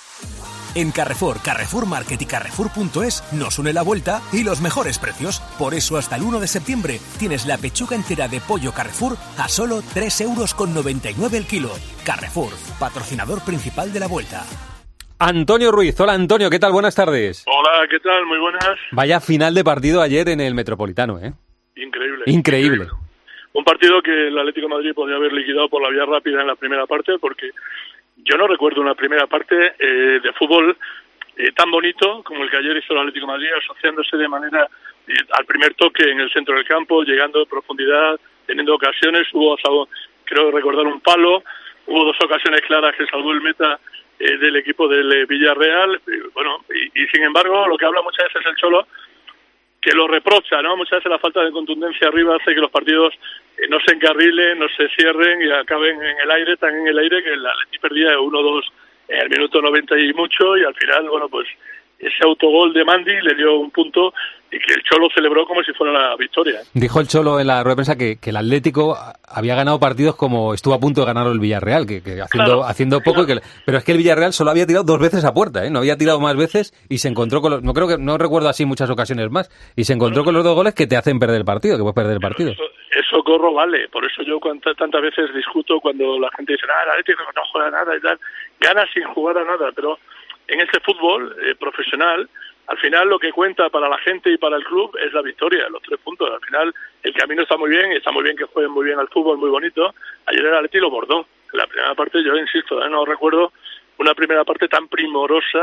Speaker 26: En Carrefour, Carrefour Market y Carrefour punto es nos une la vuelta y los mejores precios. Por eso hasta el uno de septiembre tienes la pechuga entera de pollo Carrefour a solo tres euros con noventa y nueve el kilo. Carrefour, patrocinador principal de la vuelta.
Speaker 4: Antonio Ruiz. Hola, Antonio, ¿qué tal? Buenas tardes.
Speaker 27: Hola, ¿qué tal? Muy buenas.
Speaker 4: Vaya final de partido ayer en el Metropolitano, ¿eh?
Speaker 27: Increíble.
Speaker 4: Increíble.
Speaker 27: Increíble. Un partido que el Atlético de Madrid podría haber liquidado por la vía rápida en la primera parte, porque yo no recuerdo una primera parte eh, de fútbol eh, tan bonito como el que ayer hizo el Atlético de Madrid, asociándose de manera eh, al primer toque en el centro del campo, llegando de profundidad, teniendo ocasiones. Hubo, creo recordar, un palo. Hubo dos ocasiones claras que salvó el meta eh, del equipo del eh, Villarreal. Eh, bueno, y, y sin embargo, lo que habla muchas veces el Cholo, que lo reprocha, ¿no? Muchas veces la falta de contundencia arriba hace que los partidos eh, no se encarrilen, no se cierren y acaben en el aire, tan en el aire que el Atleti perdía uno dos en el minuto noventa y mucho, y al final, bueno, pues ese autogol de Mandy le dio un punto y que el Cholo celebró como si fuera la victoria.
Speaker 4: Dijo el Cholo en la rueda de prensa que, que el Atlético había ganado partidos como estuvo a punto de ganar el Villarreal, que, que haciendo, claro, haciendo poco, claro. y que, pero es que el Villarreal solo había tirado dos veces a puerta, ¿eh? No había tirado más veces y se encontró con los, no creo que, no recuerdo así muchas ocasiones más, y se encontró bueno, con los dos goles que te hacen perder el partido, que puedes perder el partido.
Speaker 27: Eso, eso corro vale, por eso yo cuanta, tantas veces discuto cuando la gente dice, ah, el Atlético no juega nada y tal, gana sin jugar a nada, pero en este fútbol eh, profesional, al final lo que cuenta para la gente y para el club es la victoria, los tres puntos. Al final el camino está muy bien, está muy bien que jueguen muy bien al fútbol, muy bonito. Ayer el Atleti lo bordó. La primera parte, yo insisto, ¿eh? no recuerdo una primera parte tan primorosa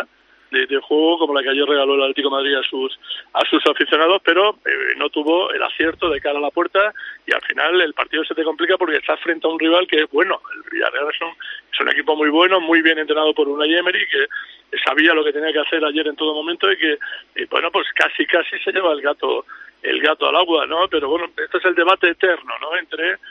Speaker 27: de, de juego como la que ayer regaló el Atlético de Madrid a sus a sus aficionados, pero eh, no tuvo el acierto de cara a la puerta y al final el partido se te complica porque estás frente a un rival que es bueno. El Villarreal es un, es un equipo muy bueno, muy bien entrenado por Unai Emery, que sabía lo que tenía que hacer ayer en todo momento y que, y bueno, pues casi casi se lleva el gato el gato al agua, ¿no? Pero bueno, este es el debate eterno, ¿no? Entre eh,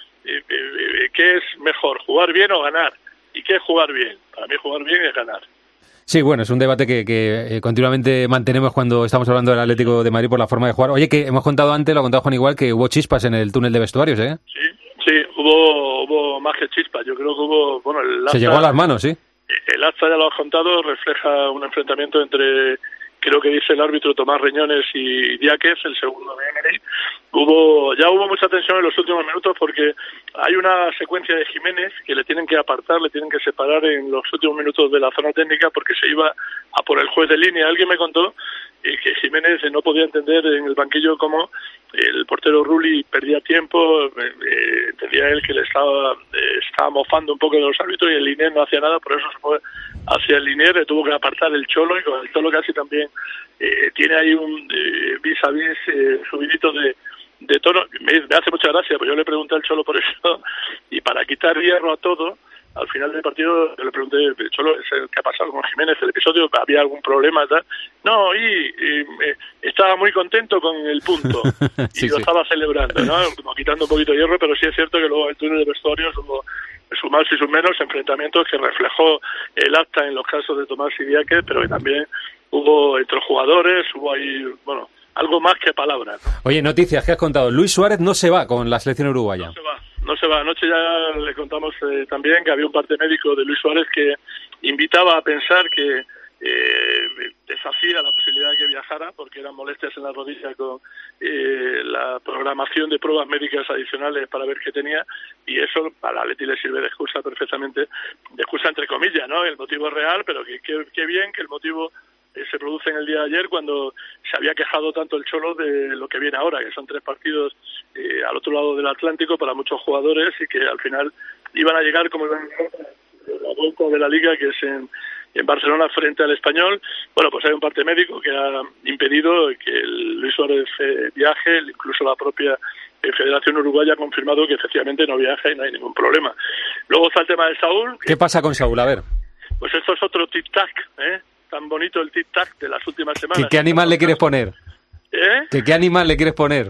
Speaker 27: eh, qué es mejor, jugar bien o ganar. ¿Y qué es jugar bien? Para mí jugar bien es ganar.
Speaker 4: Sí, bueno, es un debate que, que eh, continuamente mantenemos cuando estamos hablando del Atlético de Madrid por la forma de jugar. Oye, que hemos contado antes, lo ha contado Juan igual, que hubo chispas en el túnel de vestuarios, ¿eh?
Speaker 27: Sí, sí, hubo, hubo más que chispas. Yo creo que hubo, bueno, el acta,
Speaker 4: se llegó a las manos, sí.
Speaker 27: El acta, ya lo has contado, refleja un enfrentamiento entre, creo que dice el árbitro Tomás Reñones y Diáquez, el segundo de Emery. Hubo, ya hubo mucha tensión en los últimos minutos porque hay una secuencia de Jiménez que le tienen que apartar, le tienen que separar en los últimos minutos de la zona técnica porque se iba a por el juez de línea. Alguien me contó eh, que Jiménez no podía entender en el banquillo cómo el portero Rulli perdía tiempo, eh, entendía él que le estaba, eh, estaba mofando un poco de los árbitros y el Linier no hacía nada, por eso se fue hacia el Linier, le tuvo que apartar el Cholo y con el Cholo casi también eh, tiene ahí un eh, vis a vis eh, subidito de de tono. Me, me hace mucha gracia, pues yo le pregunté al Cholo por eso y para quitar hierro a todo, al final del partido yo le pregunté, Cholo, ¿qué ha pasado con Jiménez? ¿El episodio había algún problema? Tal? No, y, y eh, estaba muy contento con el punto y sí, lo sí. estaba celebrando, ¿no? Como quitando un poquito de hierro, pero sí es cierto que luego el túnel de vestuarios hubo sus más y sus menos enfrentamientos que reflejó el acta en los casos de Tomás y Diáquez, pero que también hubo entre los jugadores, hubo ahí, bueno, algo más que palabras, ¿no?
Speaker 4: Oye, noticias que has contado. Luis Suárez no se va con la selección uruguaya.
Speaker 27: No se va, no se va. Anoche ya le contamos eh, también que había un parte médico de Luis Suárez que invitaba a pensar que eh, deshacía la posibilidad de que viajara porque eran molestias en la rodilla con eh, la programación de pruebas médicas adicionales para ver qué tenía y eso a la Atleti le sirve de excusa perfectamente, de excusa entre comillas, ¿no? El motivo es real, pero que, que, que bien que el motivo se produce en el día de ayer cuando se había quejado tanto el Cholo de lo que viene ahora, que son tres partidos eh, al otro lado del Atlántico para muchos jugadores y que al final iban a llegar como iban a llegar la vuelta de la Liga, que es en, en Barcelona frente al Español. Bueno, pues hay un parte médico que ha impedido que el Luis Suárez eh, viaje, incluso la propia eh, Federación Uruguaya ha confirmado que efectivamente no viaja y no hay ningún problema. Luego está el tema de Saúl.
Speaker 4: ¿Qué pasa con Saúl? A ver.
Speaker 27: Pues esto es otro tic-tac, ¿eh? Tan bonito el tic-tac de las últimas semanas.
Speaker 4: ¿Qué, qué animal le quieres poner?
Speaker 27: ¿Eh?
Speaker 4: ¿Qué, ¿Qué animal le quieres poner?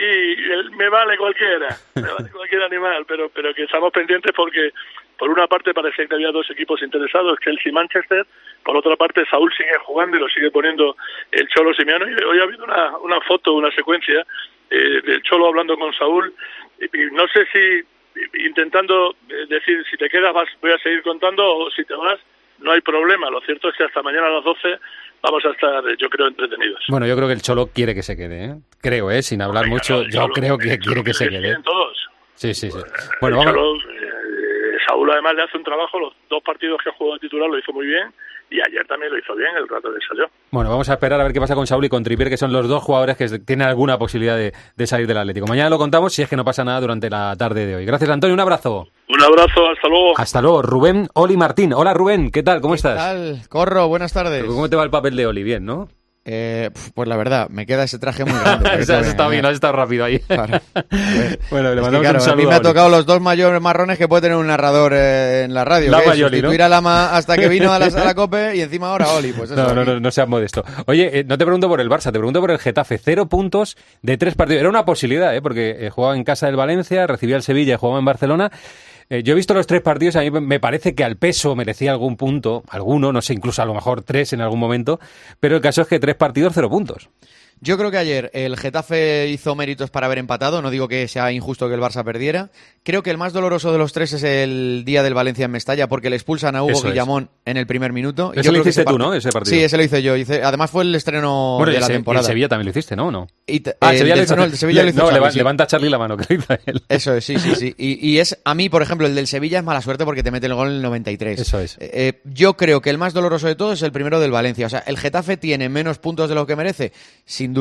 Speaker 27: Y el, me vale cualquiera, me vale cualquier animal, pero pero que estamos pendientes porque por una parte parecía que había dos equipos interesados, Chelsea y Manchester, por otra parte Saúl sigue jugando y lo sigue poniendo el Cholo Simeone, y hoy ha habido una, una foto, una secuencia eh, del Cholo hablando con Saúl, y, y no sé si intentando eh, decir si te quedas vas, voy a seguir contando o si te vas no hay problema. Lo cierto es que hasta mañana a las doce vamos a estar, yo creo, entretenidos.
Speaker 4: Bueno, yo creo que el Cholo quiere que se quede, ¿eh? Creo, ¿eh? Sin hablar Venga, mucho, no, yo Cholo, creo que quiere que se quede.
Speaker 27: Todos.
Speaker 4: Sí, sí, sí.
Speaker 27: Bueno, vamos. Cholo, eh, Saúl además le hace un trabajo, los dos partidos que jugó de titular lo hizo muy bien y ayer también lo hizo bien, el rato que salió.
Speaker 4: Bueno, vamos a esperar a ver qué pasa con Saúl y con Trippier, que son los dos jugadores que tienen alguna posibilidad de, de salir del Atlético. Mañana lo contamos si es que no pasa nada durante la tarde de hoy. Gracias, Antonio, un abrazo.
Speaker 27: Un abrazo, hasta luego.
Speaker 4: Hasta luego, Rubén Oli Martín. Hola, Rubén, ¿qué tal? ¿Cómo
Speaker 5: ¿Qué
Speaker 4: estás?
Speaker 5: ¿Qué tal? Corro, buenas tardes.
Speaker 4: ¿Cómo te va el papel de Oli? Bien, ¿no?
Speaker 5: Eh, pues la verdad, me queda ese traje muy grande.
Speaker 4: Eso has estado bien, has estado rápido ahí.
Speaker 5: Claro.
Speaker 4: Bueno, le mandamos
Speaker 5: es que, claro,
Speaker 4: un saludo.
Speaker 5: A mí me ha tocado los dos mayores marrones que puede tener un narrador eh, en la radio.
Speaker 4: Lama
Speaker 5: que es sustituir
Speaker 4: ¿no?
Speaker 5: a Lama hasta que vino a la sala COPE y encima ahora Oli. Pues eso,
Speaker 4: no, no, no, no seas modesto. Oye, eh, no te pregunto por el Barça, te pregunto por el Getafe. Cero puntos de tres partidos. Era una posibilidad, ¿eh? Porque eh, jugaba en casa del Valencia, recibía el Sevilla y jugaba en Barcelona. Eh, yo he visto los tres partidos, a mí me parece que al peso merecía algún punto, alguno, no sé, incluso a lo mejor tres en algún momento, pero el caso es que tres partidos, cero puntos.
Speaker 5: Yo creo que ayer el Getafe hizo méritos para haber empatado, no digo que sea injusto que el Barça perdiera. Creo que el más doloroso de los tres es el día del Valencia en Mestalla, porque le expulsan a Hugo Eso Guillamón es. en el primer minuto.
Speaker 4: Ese lo hiciste tú, ¿no? Ese partido.
Speaker 5: Sí, ese lo hice yo. Hice... Además fue el estreno
Speaker 4: bueno,
Speaker 5: de la
Speaker 4: ese,
Speaker 5: temporada.
Speaker 4: Y el Sevilla también lo hiciste, ¿no? ¿O no?
Speaker 5: Y t-
Speaker 4: ah,
Speaker 5: el,
Speaker 4: Sevilla
Speaker 5: del,
Speaker 4: lo hizo,
Speaker 5: no, el de Sevilla
Speaker 4: le,
Speaker 5: lo hizo
Speaker 4: no,
Speaker 5: Charlie,
Speaker 4: levanta,
Speaker 5: sí.
Speaker 4: levanta a Charlie la mano, que lo hizo él.
Speaker 5: Eso es, sí, sí, sí. Y, y es, a mí, por ejemplo, el del Sevilla es mala suerte porque te mete el gol en el noventa y tres.
Speaker 4: Eso es.
Speaker 5: Eh, yo creo que el más doloroso de todo es el primero del Valencia. O sea, el Getafe tiene menos puntos de lo que merece, sin duda.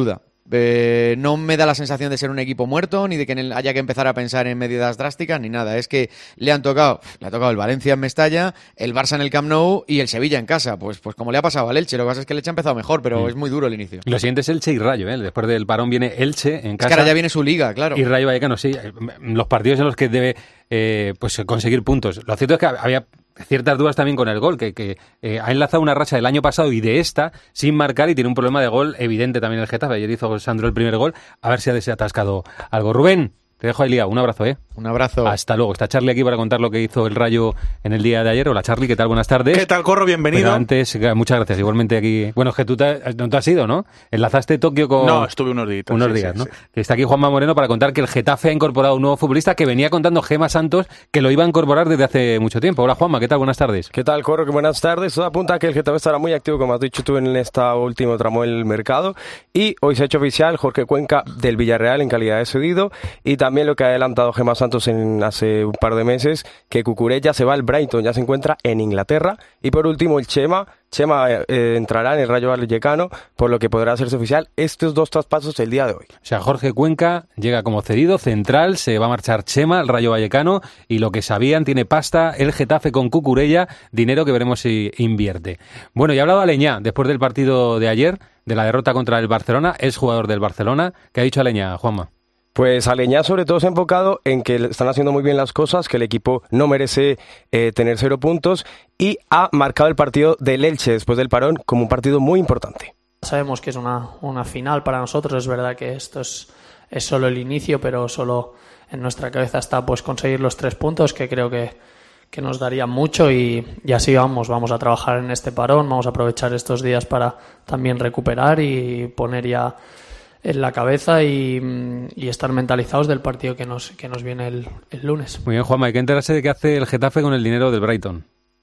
Speaker 5: Eh, no me da la sensación de ser un equipo muerto, ni de que haya que empezar a pensar en medidas drásticas, ni nada. Es que le han tocado, le ha tocado el Valencia en Mestalla, el Barça en el Camp Nou y el Sevilla en casa. Pues, pues como le ha pasado al Elche. Lo que pasa es que el Elche ha empezado mejor, pero sí. es muy duro el inicio.
Speaker 4: Lo siguiente es Elche y Rayo, ¿eh? Después del parón viene Elche en casa.
Speaker 5: Es que ahora ya viene su liga, claro.
Speaker 4: Y Rayo Vallecano, sí. Los partidos en los que debe eh, pues conseguir puntos. Lo cierto es que había ciertas dudas también con el gol, que, que eh, ha enlazado una racha del año pasado y de esta sin marcar y tiene un problema de gol evidente también el Getafe. Ayer hizo Sandro el primer gol, a ver si ha desatascado algo. Rubén, te dejo ahí liado. Un abrazo, ¿eh?
Speaker 5: Un abrazo.
Speaker 4: Hasta luego. Está Charlie aquí para contar lo que hizo el Rayo en el día de ayer. Hola, Charlie, ¿qué tal? Buenas tardes.
Speaker 9: ¿Qué tal, Corro? Bienvenido.
Speaker 4: Pero antes, muchas gracias. Igualmente aquí... Bueno, es que tú te, no te has ido, ¿no? Enlazaste Tokio con...
Speaker 9: No, estuve unos días.
Speaker 4: Unos
Speaker 9: sí,
Speaker 4: días,
Speaker 9: sí,
Speaker 4: ¿no?
Speaker 9: Sí.
Speaker 4: Que está aquí Juanma Moreno para contar que el Getafe ha incorporado un nuevo futbolista que venía contando Gema Santos que lo iba a incorporar desde hace mucho tiempo. Hola, Juanma, ¿qué tal? Buenas tardes.
Speaker 10: ¿Qué tal, Corro? Buenas tardes. Todo apunta a que el Getafe estará muy activo, como has dicho tú, en este último tramo del mercado. Y hoy se ha hecho oficial Jorge Cuenca del Villarreal en calidad de cedido. Y también lo que ha adelantado Gema Santos en hace un par de meses, que Cucurella se va al Brighton, ya se encuentra en Inglaterra. Y por último el Chema, Chema eh, entrará en el Rayo Vallecano, por lo que podrá hacerse oficial estos dos traspasos el día de hoy.
Speaker 4: O sea, Jorge Cuenca llega como cedido central, se va a marchar Chema al Rayo Vallecano y lo que sabían, tiene pasta el Getafe con Cucurella, dinero que veremos si invierte. Bueno, y ha hablado Aleñá después del partido de ayer, de la derrota contra el Barcelona, es jugador del Barcelona. ¿Qué ha dicho Aleñá, Juanma?
Speaker 10: Pues Aleñá sobre todo se ha enfocado en que están haciendo muy bien las cosas, que el equipo no merece eh, tener cero puntos y ha marcado el partido del Elche después del parón como un partido muy importante.
Speaker 12: Sabemos que es una, una final para nosotros, es verdad que esto es, es solo el inicio, pero solo en nuestra cabeza está pues conseguir los tres puntos que creo que, que nos daría mucho y, y así vamos, vamos a trabajar en este parón, vamos a aprovechar estos días para también recuperar y poner ya en la cabeza y, y estar mentalizados del partido que nos, que nos viene el, el lunes.
Speaker 4: Muy bien, Juanma, hay que enterarse de qué hace el Getafe con el dinero del Brighton.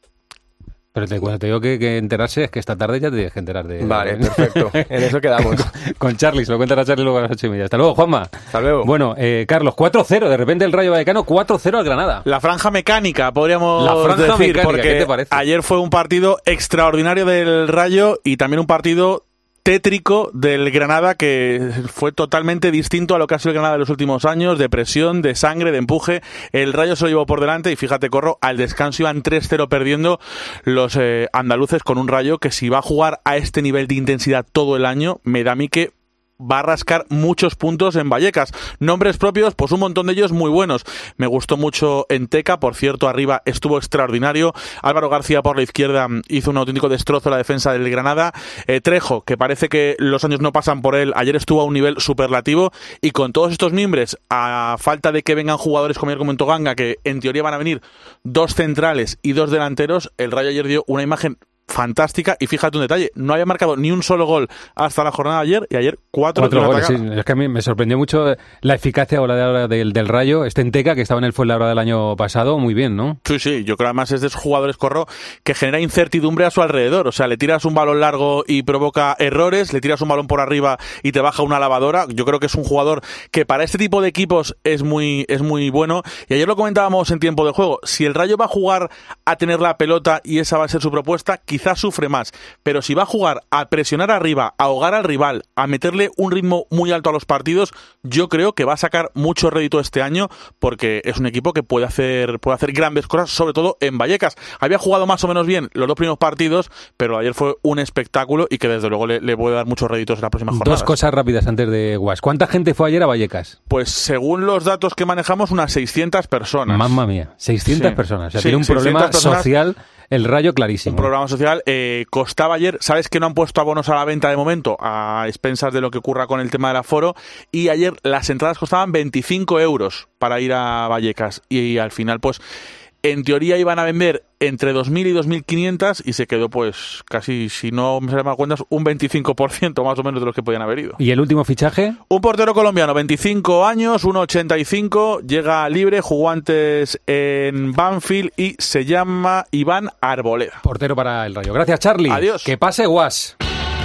Speaker 4: Pero te, cuando te digo que, que enterarse es que esta tarde ya te tienes que enterar de...
Speaker 10: Vale, perfecto. En eso quedamos.
Speaker 4: con, con Charlie, se lo cuentas a Charlie luego a las ocho y media. Hasta luego, Juanma.
Speaker 10: Hasta luego.
Speaker 4: Bueno, eh, Carlos, cuatro cero. De repente el Rayo Vallecano cuatro cero al Granada.
Speaker 9: La franja mecánica, podríamos
Speaker 4: La franja
Speaker 9: decir,
Speaker 4: mecánica,
Speaker 9: porque
Speaker 4: ¿qué te parece?
Speaker 9: Ayer fue un partido extraordinario del Rayo y también un partido tétrico del Granada que fue totalmente distinto a lo que ha sido el Granada de los últimos años, de presión, de sangre, de empuje. El Rayo se lo llevó por delante y fíjate, Corro, al descanso iban tres cero perdiendo los eh, andaluces con un Rayo que si va a jugar a este nivel de intensidad todo el año, me da a mí que va a rascar muchos puntos en Vallecas. Nombres propios, pues un montón de ellos muy buenos. Me gustó mucho Enteca, por cierto, arriba estuvo extraordinario. Álvaro García por la izquierda hizo un auténtico destrozo en la defensa del Granada. Eh, Trejo, que parece que los años no pasan por él, ayer estuvo a un nivel superlativo y con todos estos mimbres, a falta de que vengan jugadores como ayer comentó Ganga, que en teoría van a venir dos centrales y dos delanteros, el Rayo ayer dio una imagen fantástica y fíjate un detalle, no había marcado ni un solo gol hasta la jornada de ayer y ayer cuatro,
Speaker 4: cuatro goles. Sí, es que a mí me sorprendió mucho la eficacia o la de ahora del, del Rayo. Este Enteca, que estaba en el Fuenlabrada del año pasado, muy bien, ¿no?
Speaker 9: Sí, sí, yo creo además es de esos jugadores, Corro, que genera incertidumbre a su alrededor. O sea, le tiras un balón largo y provoca errores, le tiras un balón por arriba y te baja una lavadora. Yo creo que es un jugador que para este tipo de equipos es muy, es muy bueno. Y ayer lo comentábamos en tiempo de juego, si el Rayo va a jugar a tener la pelota y esa va a ser su propuesta, quizás sufre más, pero si va a jugar a presionar arriba, a ahogar al rival, a meterle un ritmo muy alto a los partidos, yo creo que va a sacar mucho rédito este año porque es un equipo que puede hacer puede hacer grandes cosas, sobre todo en Vallecas. Había jugado más o menos bien los dos primeros partidos, pero ayer fue un espectáculo y que desde luego le, le puede dar muchos réditos en la próxima jornada.
Speaker 4: Dos cosas rápidas antes de Guas. ¿Cuánta gente fue ayer a Vallecas?
Speaker 9: Pues según los datos que manejamos, unas seiscientas personas.
Speaker 4: Mamma mía, seiscientas
Speaker 9: sí.
Speaker 4: personas. O sea,
Speaker 9: sí,
Speaker 4: tiene un problema social... El Rayo clarísimo.
Speaker 9: Un programa social. Eh, costaba ayer, sabes que no han puesto abonos a la venta de momento, a expensas de lo que ocurra con el tema del aforo, y ayer las entradas costaban veinticinco euros para ir a Vallecas, y, y al final pues en teoría iban a vender entre dos mil y dos mil quinientas y se quedó pues casi, si no me salen mal cuentas, un veinticinco por ciento más o menos de los que podían haber ido.
Speaker 4: ¿Y el último fichaje?
Speaker 9: Un portero colombiano, veinticinco años, uno ochenta y cinco, llega libre, jugó antes en Banfield y se llama Iván Arboleda.
Speaker 4: Portero para el Rayo. Gracias, Charlie.
Speaker 9: Adiós.
Speaker 4: Que pase Guas.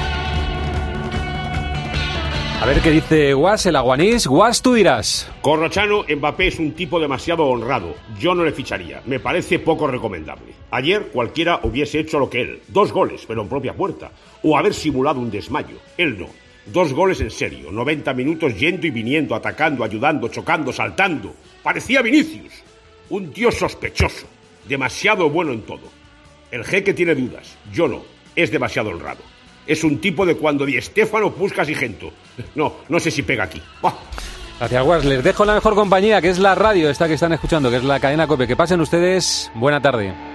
Speaker 4: A ver qué dice Guas, el aguanís. Guas, tú dirás.
Speaker 13: Corrochano, Mbappé es un tipo demasiado honrado. Yo no le ficharía. Me parece poco recomendable. Ayer cualquiera hubiese hecho lo que él. Dos goles, pero en propia puerta. O haber simulado un desmayo. Él no. Dos goles en serio, noventa minutos yendo y viniendo, atacando, ayudando, chocando, saltando. Parecía Vinicius, un tío sospechoso, demasiado bueno en todo. El Jeque tiene dudas, yo no, es demasiado honrado. Es un tipo de cuando Di Stéfano, Puskás y Gento. No, no sé si pega aquí. ¡Bah!
Speaker 4: Gracias, Guas. Les dejo la mejor compañía, que es la radio esta que están escuchando, que es la cadena COPE. Que pasen ustedes buena tarde.